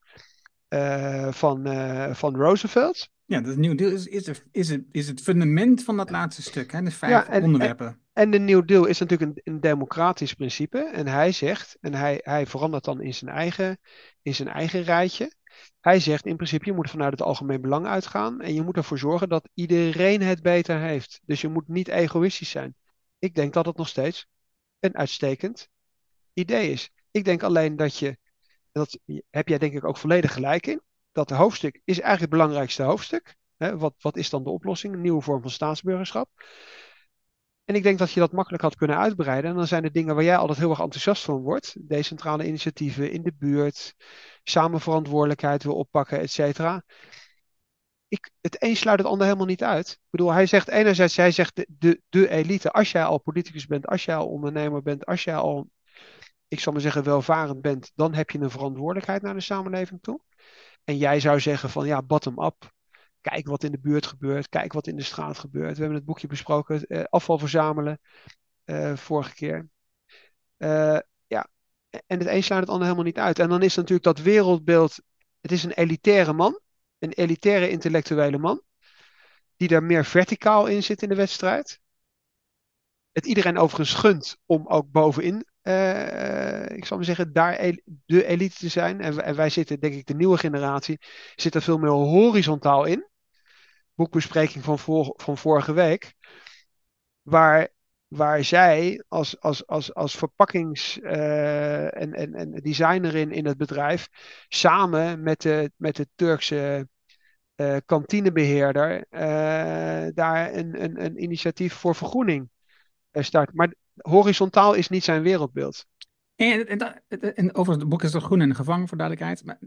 van Roosevelt. Ja, dat New Deal is het fundament van dat laatste stuk, hè, de Ja, vijf onderwerpen. en de New Deal is natuurlijk een democratisch principe. En hij zegt, en hij verandert dan in zijn eigen rijtje. Hij zegt in principe, je moet vanuit het algemeen belang uitgaan. En je moet ervoor zorgen dat iedereen het beter heeft. Dus je moet niet egoïstisch zijn. Ik denk dat het nog steeds een uitstekend idee is. Ik denk alleen dat heb jij denk ik ook volledig gelijk in, dat hoofdstuk is eigenlijk het belangrijkste hoofdstuk. Hè, wat is dan de oplossing? Een nieuwe vorm van staatsburgerschap. En ik denk dat je dat makkelijk had kunnen uitbreiden. En dan zijn er dingen waar jij altijd heel erg enthousiast van wordt. Decentrale initiatieven in de buurt, samen verantwoordelijkheid wil oppakken, et cetera. Het een sluit het ander helemaal niet uit. Ik bedoel, hij zegt enerzijds, hij zegt de elite. Als jij al politicus bent, als jij al ondernemer bent, als jij al, ik zal maar zeggen, welvarend bent, dan heb je een verantwoordelijkheid naar de samenleving toe. En jij zou zeggen van ja, bottom-up. Kijk wat in de buurt gebeurt. Kijk wat in de straat gebeurt. We hebben het boekje besproken. Afval verzamelen. Vorige keer. Eh, ja, en het een sluit het ander helemaal niet uit. En dan is natuurlijk dat wereldbeeld. Het is een elitaire man. Een elitaire intellectuele man. Die daar meer verticaal in zit in de wedstrijd. Het iedereen overigens gunt om ook bovenin. Ik zal maar zeggen, daar de elite te zijn. En wij zitten, denk ik, de nieuwe generatie. Zit er veel meer horizontaal in. Boekbespreking van vorige week. Waar, waar zij als verpakkings- en designer in het bedrijf samen met de Turkse kantinebeheerder daar een initiatief voor vergroening start. Maar horizontaal is niet zijn wereldbeeld. En overigens, het boek is toch groen en gevangen, voor duidelijkheid. Maar,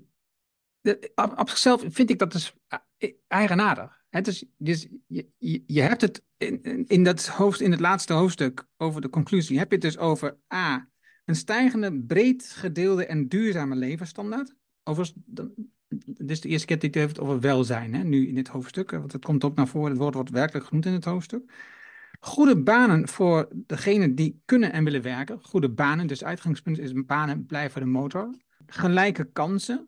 op zichzelf vind ik dat dus eigenaardig. Hè? Dus je hebt het in het laatste hoofdstuk over de conclusie, heb je het dus over A, een stijgende, breed gedeelde en duurzame levensstandaard. Overigens, dit is de eerste keer dat hij het heeft over welzijn, hè, nu in dit hoofdstuk. Want het komt ook naar voren, het woord wordt werkelijk genoemd in het hoofdstuk. Goede banen voor degenen die kunnen en willen werken. Goede banen, dus uitgangspunt is banen blijven de motor. Gelijke kansen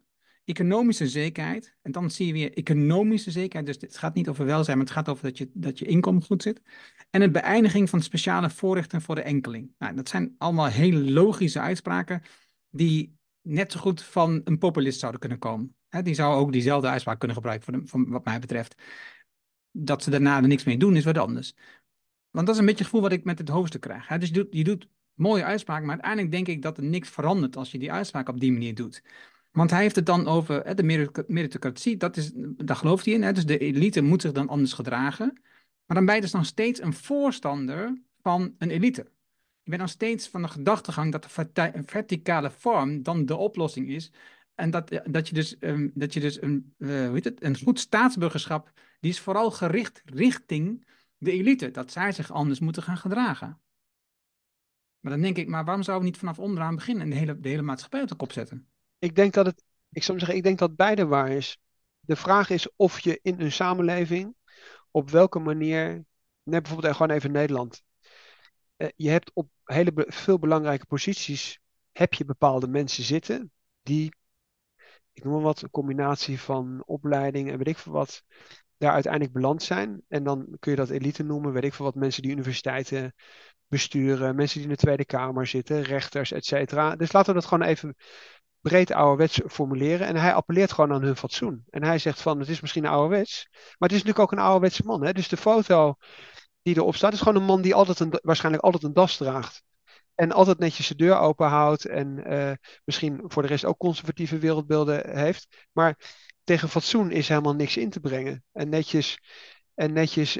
economische zekerheid. En dan zie je weer economische zekerheid. Dus het gaat niet over welzijn, maar het gaat over dat je inkomen goed zit. En een beëindiging van speciale voorrechten voor de enkeling. Nou, dat zijn allemaal hele logische uitspraken die net zo goed van een populist zouden kunnen komen. Die zou ook diezelfde uitspraak kunnen gebruiken, van wat mij betreft. Dat ze daarna er niks mee doen, is wat anders. Want dat is een beetje het gevoel wat ik met het hoofdstuk krijg. Dus je doet mooie uitspraken, maar uiteindelijk denk ik dat er niks verandert als je die uitspraak op die manier doet. Want hij heeft het dan over de meritocratie, daar gelooft hij in. Dus de elite moet zich dan anders gedragen. Maar dan ben je dus nog steeds een voorstander van een elite. Je bent nog steeds van de gedachtegang dat de verticale vorm dan de oplossing is. En dat je dus hoe heet het, een goed staatsburgerschap, die is vooral gericht richting de elite. Dat zij zich anders moeten gaan gedragen. Maar dan denk ik, maar waarom zouden we niet vanaf onderaan beginnen en de hele maatschappij op de kop zetten? Ik denk dat het, ik zou zeggen, ik denk dat beide waar is. De vraag is of je in een samenleving, op welke manier, net bijvoorbeeld gewoon even Nederland, je hebt op veel belangrijke posities, heb je bepaalde mensen zitten die, ik noem maar wat, een combinatie van opleiding en weet ik veel wat, daar uiteindelijk beland zijn. En dan kun je dat elite noemen, weet ik veel wat, mensen die universiteiten besturen, mensen die in de Tweede Kamer zitten, rechters, et cetera. Dus laten we dat gewoon even breed ouderwets formuleren. En hij appelleert gewoon aan hun fatsoen. En hij zegt van, het is misschien ouderwets, maar het is natuurlijk ook een ouderwetse man. Hè? Dus de foto die erop staat, is gewoon een man die waarschijnlijk altijd een das draagt. En altijd netjes de deur open houdt. En misschien voor de rest ook conservatieve wereldbeelden heeft. Maar tegen fatsoen is helemaal niks in te brengen. En netjes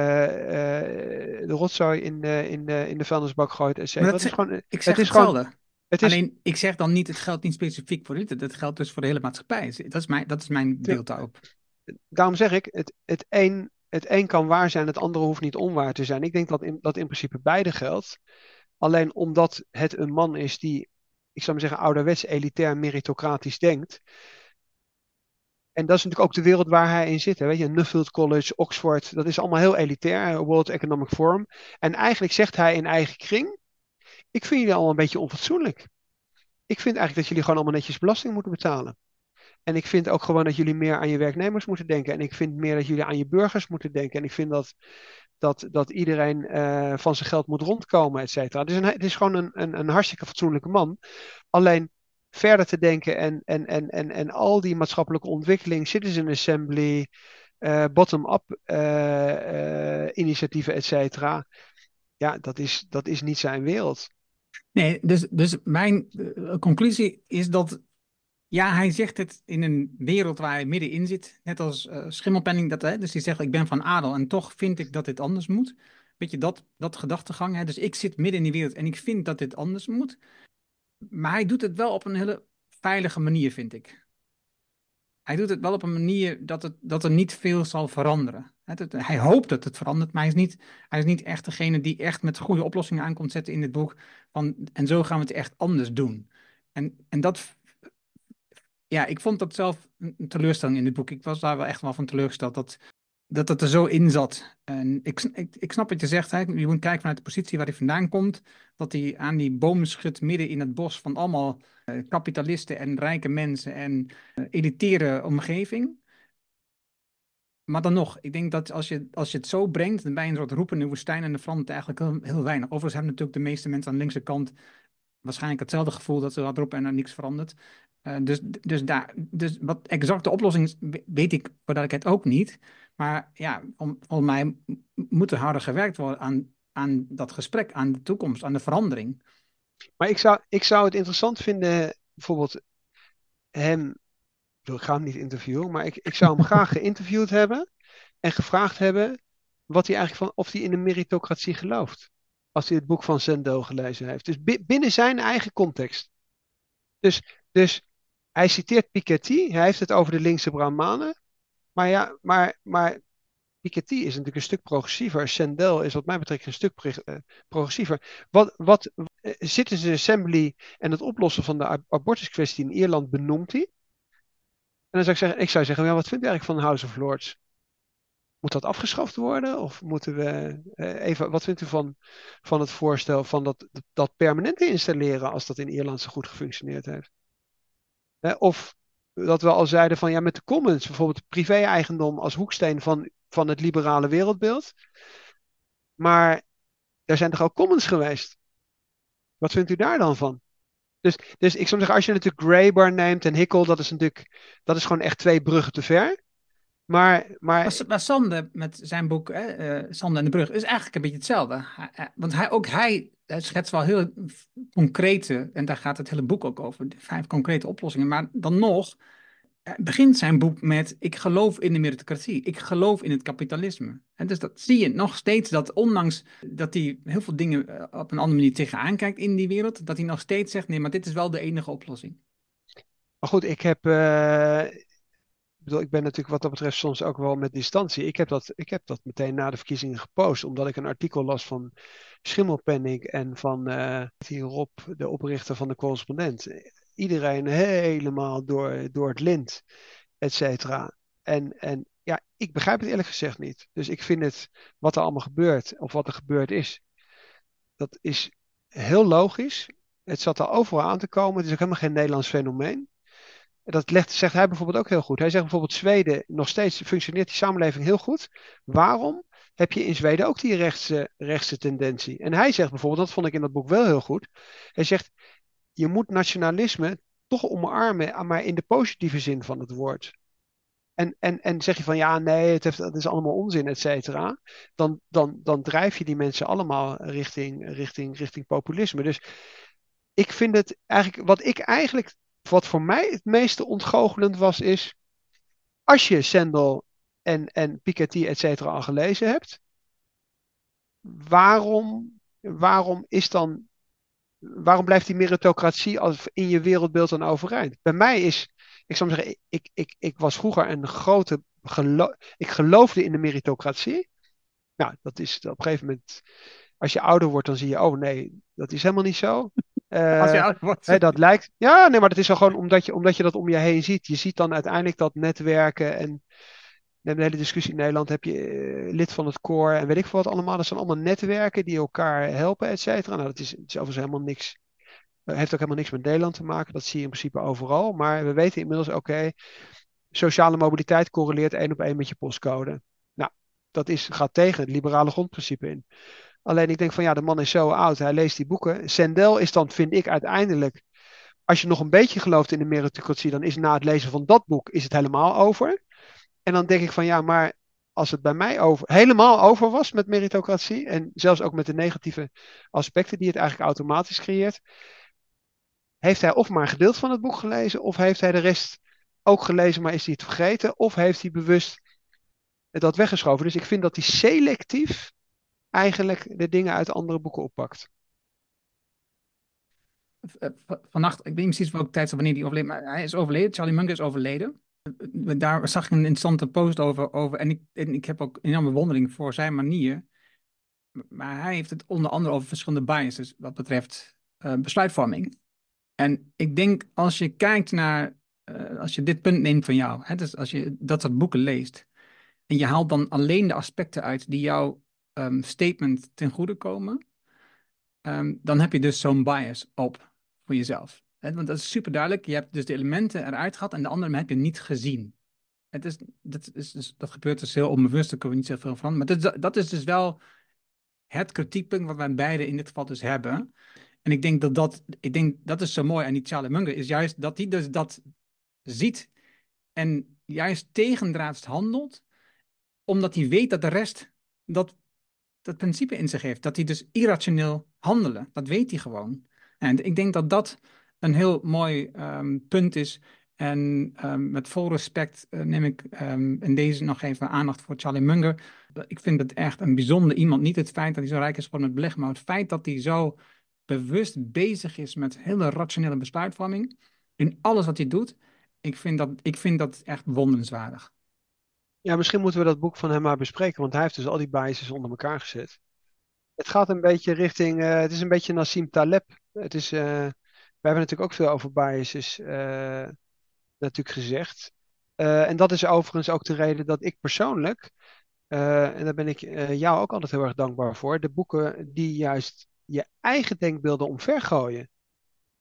de rotzooi in de vuilnisbak gooit, et Maar cetera. Het is gewoon, ik het zeg is gewoon, hetzelfde. het is, Alleen, ik zeg dan niet, het geldt niet specifiek voor elite. Dat geldt dus voor de hele maatschappij. Dat is mijn beeld daarop. daarom zeg ik, het een kan waar zijn, het andere hoeft niet onwaar te zijn. Ik denk dat in principe beide geldt. Alleen omdat het een man is die, ik zou maar zeggen, ouderwets elitair meritocratisch denkt. En dat is natuurlijk ook de wereld waar hij in zit. Hè. Weet je, Nuffield College, Oxford, dat is allemaal heel elitair, World Economic Forum. En eigenlijk zegt hij in eigen kring, ik vind jullie allemaal een beetje onfatsoenlijk. Ik vind eigenlijk dat jullie gewoon allemaal netjes belasting moeten betalen. En ik vind ook gewoon dat jullie meer aan je werknemers moeten denken. En ik vind meer dat jullie aan je burgers moeten denken. En ik vind dat iedereen van zijn geld moet rondkomen, et cetera. Dus het is gewoon een hartstikke fatsoenlijke man. Alleen verder te denken en al die maatschappelijke ontwikkeling, Citizen Assembly, bottom-up initiatieven, et cetera. Ja, dat is niet zijn wereld. Nee, dus mijn conclusie is dat, ja, hij zegt het in een wereld waar hij middenin zit. Net als Schimmelpenning, dus die zegt, ik ben van adel en toch vind ik dat dit anders moet. Weet je, dat gedachtegang. Dus ik zit midden in die wereld en ik vind dat dit anders moet. Maar hij doet het wel op een hele veilige manier, vind ik. Hij doet het wel op een manier dat er niet veel zal veranderen. Hij hoopt dat het verandert, maar hij is niet echt degene die echt met goede oplossingen aankomt zetten in het boek. En zo gaan we het echt anders doen. En dat, ja, ik vond dat zelf een teleurstelling in het boek. Ik was daar wel echt wel van teleurgesteld dat het er zo in zat. En ik snap wat je zegt. Je moet kijken vanuit de positie waar hij vandaan komt. Dat hij aan die boom schudt midden in het bos van allemaal kapitalisten en rijke mensen en elitaire omgeving. Maar dan nog, ik denk dat als je het zo brengt, dan ben je een soort roepende woestijn en dan verandert eigenlijk heel, heel weinig. Overigens hebben natuurlijk de meeste mensen aan de linkse kant waarschijnlijk hetzelfde gevoel dat ze wat roepen en er niks verandert. Dus wat exact de oplossing is, weet ik voor duidelijkheid ook niet. Maar ja, volgens mij moet er harder gewerkt worden aan dat gesprek, aan de toekomst, aan de verandering. Maar ik zou het interessant vinden, bijvoorbeeld hem, ik ga hem niet interviewen, maar ik zou hem graag geïnterviewd hebben en gevraagd hebben wat hij eigenlijk of hij in de meritocratie gelooft. Als hij het boek van Zendo gelezen heeft. Dus binnen zijn eigen context. Dus hij citeert Piketty, hij heeft het over de linkse Brahmanen. Maar ja, maar Piketty is natuurlijk een stuk progressiever. Sandel is wat mij betreft een stuk progressiever. Citizen Assembly en het oplossen van de abortuskwestie in Ierland benoemt hij. En dan zou ik zeggen, ja, wat vindt u eigenlijk van de House of Lords? Moet dat afgeschaft worden? Of moeten we even, wat vindt u van het voorstel van dat permanente installeren als dat in Ierland zo goed gefunctioneerd heeft? Of dat we al zeiden van ja, met de commons, bijvoorbeeld privé-eigendom als hoeksteen van het liberale wereldbeeld. Maar er zijn toch ook commons geweest? Wat vindt u daar dan van? Dus ik zou zeggen, als je natuurlijk Graybar neemt en Hickel, dat is gewoon echt twee bruggen te ver. Maar Maar Sander met zijn boek, Sander en de Brug, is eigenlijk een beetje hetzelfde. Want hij schetst wel heel concrete, en daar gaat het hele boek ook over, de 5 concrete oplossingen. Maar dan nog begint zijn boek met: ik geloof in de meritocratie, ik geloof in het kapitalisme. En dus dat zie je nog steeds, dat ondanks dat hij heel veel dingen op een andere manier tegenaan kijkt in die wereld, dat hij nog steeds zegt: nee, maar dit is wel de enige oplossing. goed, ik bedoel, ik ben natuurlijk wat dat betreft soms ook wel met distantie. Ik heb dat meteen na de verkiezingen gepost, omdat ik een artikel las van Schimmelpenninck en van die Rob, de oprichter van de Correspondent. Iedereen helemaal door het lint, et cetera. En ja, ik begrijp het eerlijk gezegd niet. Dus ik vind het, wat er allemaal gebeurt, of wat er gebeurd is, dat is heel logisch. Het zat er overal aan te komen. Het is ook helemaal geen Nederlands fenomeen. Zegt hij bijvoorbeeld ook heel goed. Hij zegt bijvoorbeeld Zweden, nog steeds functioneert die samenleving heel goed. Waarom heb je in Zweden ook die rechtse tendentie? En hij zegt bijvoorbeeld, dat vond ik in dat boek wel heel goed. Hij zegt, je moet nationalisme toch omarmen, maar in de positieve zin van het woord. En zeg je van ja, nee, het is allemaal onzin, et cetera. Dan drijf je die mensen allemaal richting populisme. Dus ik vind het eigenlijk, wat voor mij het meeste ontgoochelend was, is als je Sandel en Piketty, et cetera, al gelezen hebt, waarom is dan, waarom blijft die meritocratie in je wereldbeeld dan overeind? Bij mij is, ik zou maar zeggen, ik was vroeger een grote, ik geloofde in de meritocratie. Nou, dat is op een gegeven moment, als je ouder wordt, dan zie je, oh nee, dat is helemaal niet zo. Als je Eh, oud wordt. hè, dat lijkt, ja, nee, maar dat is al gewoon omdat je dat om je heen ziet. Je ziet dan uiteindelijk dat netwerken en we hebben een hele discussie in Nederland. Heb je lid van het koor en weet ik veel wat allemaal. Dat zijn allemaal netwerken die elkaar helpen, et cetera. Nou, het is overigens helemaal niks. Heeft ook helemaal niks met Nederland te maken. Dat zie je in principe overal. Maar we weten inmiddels, oké, sociale mobiliteit correleert één op één met je postcode. Nou, gaat tegen het liberale grondprincipe in. Alleen ik denk van ja, de man is zo oud. Hij leest die boeken. Sandel is dan, vind ik uiteindelijk, als je nog een beetje gelooft in de meritocratie, dan is na het lezen van dat boek is het helemaal over. En dan denk ik van ja, maar als het bij mij helemaal over was met meritocratie en zelfs ook met de negatieve aspecten die het eigenlijk automatisch creëert, heeft hij of maar een gedeelte van het boek gelezen, of heeft hij de rest ook gelezen, maar is hij het vergeten, of heeft hij bewust dat weggeschoven. Dus ik vind dat hij selectief eigenlijk de dingen uit andere boeken oppakt. Vannacht, ik weet niet precies welke tijd wanneer hij overleed, maar hij is overleden. Charlie Munger is overleden. Daar zag ik een interessante post over en ik heb ook enorme bewondering voor zijn manier. Maar hij heeft het onder andere over verschillende biases wat betreft besluitvorming. En ik denk als je kijkt naar, als je dit punt neemt van jou, hè, dus als je dat soort boeken leest en je haalt dan alleen de aspecten uit die jouw statement ten goede komen, dan heb je dus zo'n bias op voor jezelf. Hè, want dat is super duidelijk. Je hebt dus de elementen eruit gehad en de andere heb je niet gezien. Dat gebeurt dus heel onbewust, daar kunnen we niet zoveel van. Maar dat is dus wel het kritiekpunt wat wij beide in dit geval dus hebben. En ik denk dat is zo mooi aan die Charlie Munger, is juist dat hij dus dat ziet en juist tegendraads handelt, omdat hij weet dat de rest dat, dat principe in zich heeft. Dat hij dus irrationeel handelen, dat weet hij gewoon. En ik denk dat dat een heel mooi punt is. En met vol respect neem ik in deze nog even aandacht voor Charlie Munger. Ik vind het echt een bijzonder iemand. Niet het feit dat hij zo rijk is geworden met beleggen, maar het feit dat hij zo bewust bezig is met hele rationele besluitvorming in alles wat hij doet. Ik vind dat echt bewonderenswaardig. Ja, misschien moeten we dat boek van hem maar bespreken, want hij heeft dus al die biases onder elkaar gezet. Het gaat een beetje richting, het is een beetje Nassim Taleb. We hebben natuurlijk ook veel over biases natuurlijk gezegd. En dat is overigens ook de reden dat ik persoonlijk, en daar ben ik jou ook altijd heel erg dankbaar voor, de boeken die juist je eigen denkbeelden omvergooien.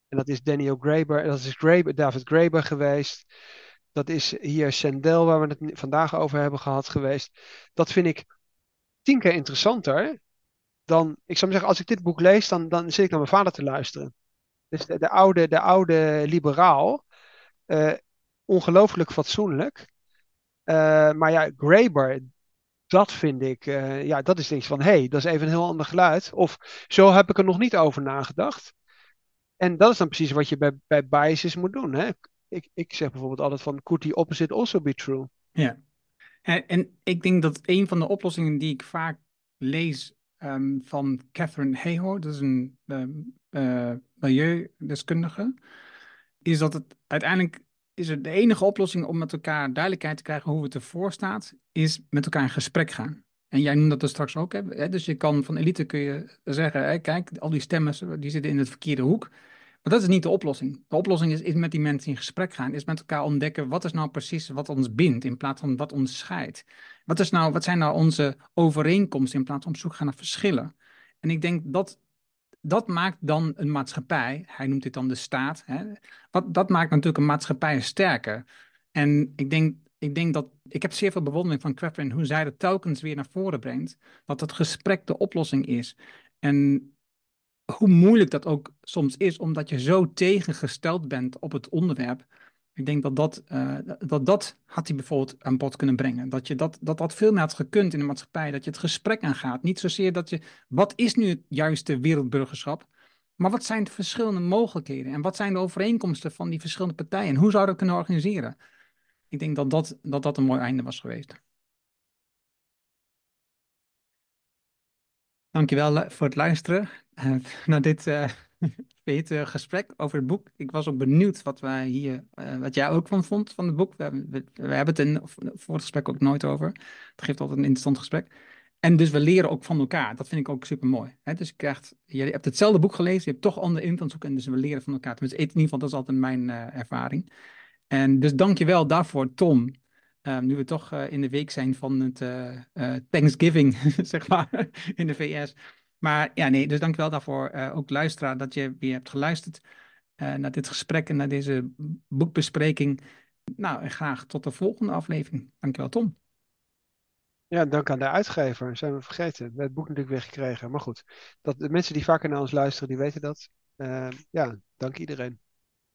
En dat is Daniel Graeber, dat is Graeber, David Graeber geweest. Dat is hier Sandel, waar we het vandaag over hebben gehad geweest. Dat vind ik 10 keer interessanter dan, ik zou maar zeggen, als ik dit boek lees, dan zit ik naar mijn vader te luisteren. Dus de oude liberaal, eh, ongelooflijk fatsoenlijk. Maar ja, Graeber, dat vind ik, ja, dat is iets van, hé, hey, dat is even een heel ander geluid. Of zo heb ik er nog niet over nagedacht. En dat is dan precies wat je bij biases moet doen. Hè? Ik zeg bijvoorbeeld altijd van, could the opposite also be true? Ja. En ik denk dat een van de oplossingen die ik vaak lees van Catherine Hayhoe, dat is een milieudeskundige, is dat het uiteindelijk is het de enige oplossing om met elkaar duidelijkheid te krijgen hoe het ervoor staat, is met elkaar in gesprek gaan. En jij noemde dat er straks ook, hè? Dus je kan van elite kun je zeggen, hè, kijk, al die stemmen die zitten in het verkeerde hoek. Maar dat is niet de oplossing. De oplossing is met die mensen in gesprek gaan, is met elkaar ontdekken wat is nou precies wat ons bindt in plaats van wat ons scheidt. Wat zijn nou onze overeenkomsten in plaats van op zoek gaan naar verschillen? En ik denk dat maakt dan een maatschappij, hij noemt dit dan de staat, hè, dat maakt natuurlijk een maatschappij sterker. En ik heb zeer veel bewondering van Catherine, hoe zij dat telkens weer naar voren brengt, dat het gesprek de oplossing is. En hoe moeilijk dat ook soms is, omdat je zo tegengesteld bent op het onderwerp. Ik denk dat had hij bijvoorbeeld aan bod kunnen brengen. Dat veel meer had gekund in de maatschappij. Dat je het gesprek aangaat. Niet zozeer wat is nu het juiste wereldburgerschap? Maar wat zijn de verschillende mogelijkheden? En wat zijn de overeenkomsten van die verschillende partijen? En hoe zouden we dat kunnen organiseren? Ik denk dat een mooi einde was geweest. Dankjewel voor het luisteren naar dit gesprek over het boek. Ik was ook benieuwd wat jij ook van vond van het boek. We hebben het voor het gesprek ook nooit over. Het geeft altijd een interessant gesprek. En dus we leren ook van elkaar. Dat vind ik ook super mooi. Dus je hebt hetzelfde boek gelezen, je hebt toch andere invalshoeken en dus we leren van elkaar. Tenminste, in ieder geval, dat is altijd mijn ervaring. En dus dank je wel daarvoor, Tom. Nu we toch in de week zijn van het Thanksgiving, zeg maar, in de VS. Maar ja, nee, dus dank je wel daarvoor, ook luisteraar, dat je weer hebt geluisterd naar dit gesprek en naar deze boekbespreking. Nou, en graag tot de volgende aflevering. Dank je wel, Tom. Ja, dank aan de uitgever. Zijn we vergeten. We hebben het boek natuurlijk weer gekregen. Maar goed, de mensen die vaker naar ons luisteren, die weten dat. Ja, dank iedereen.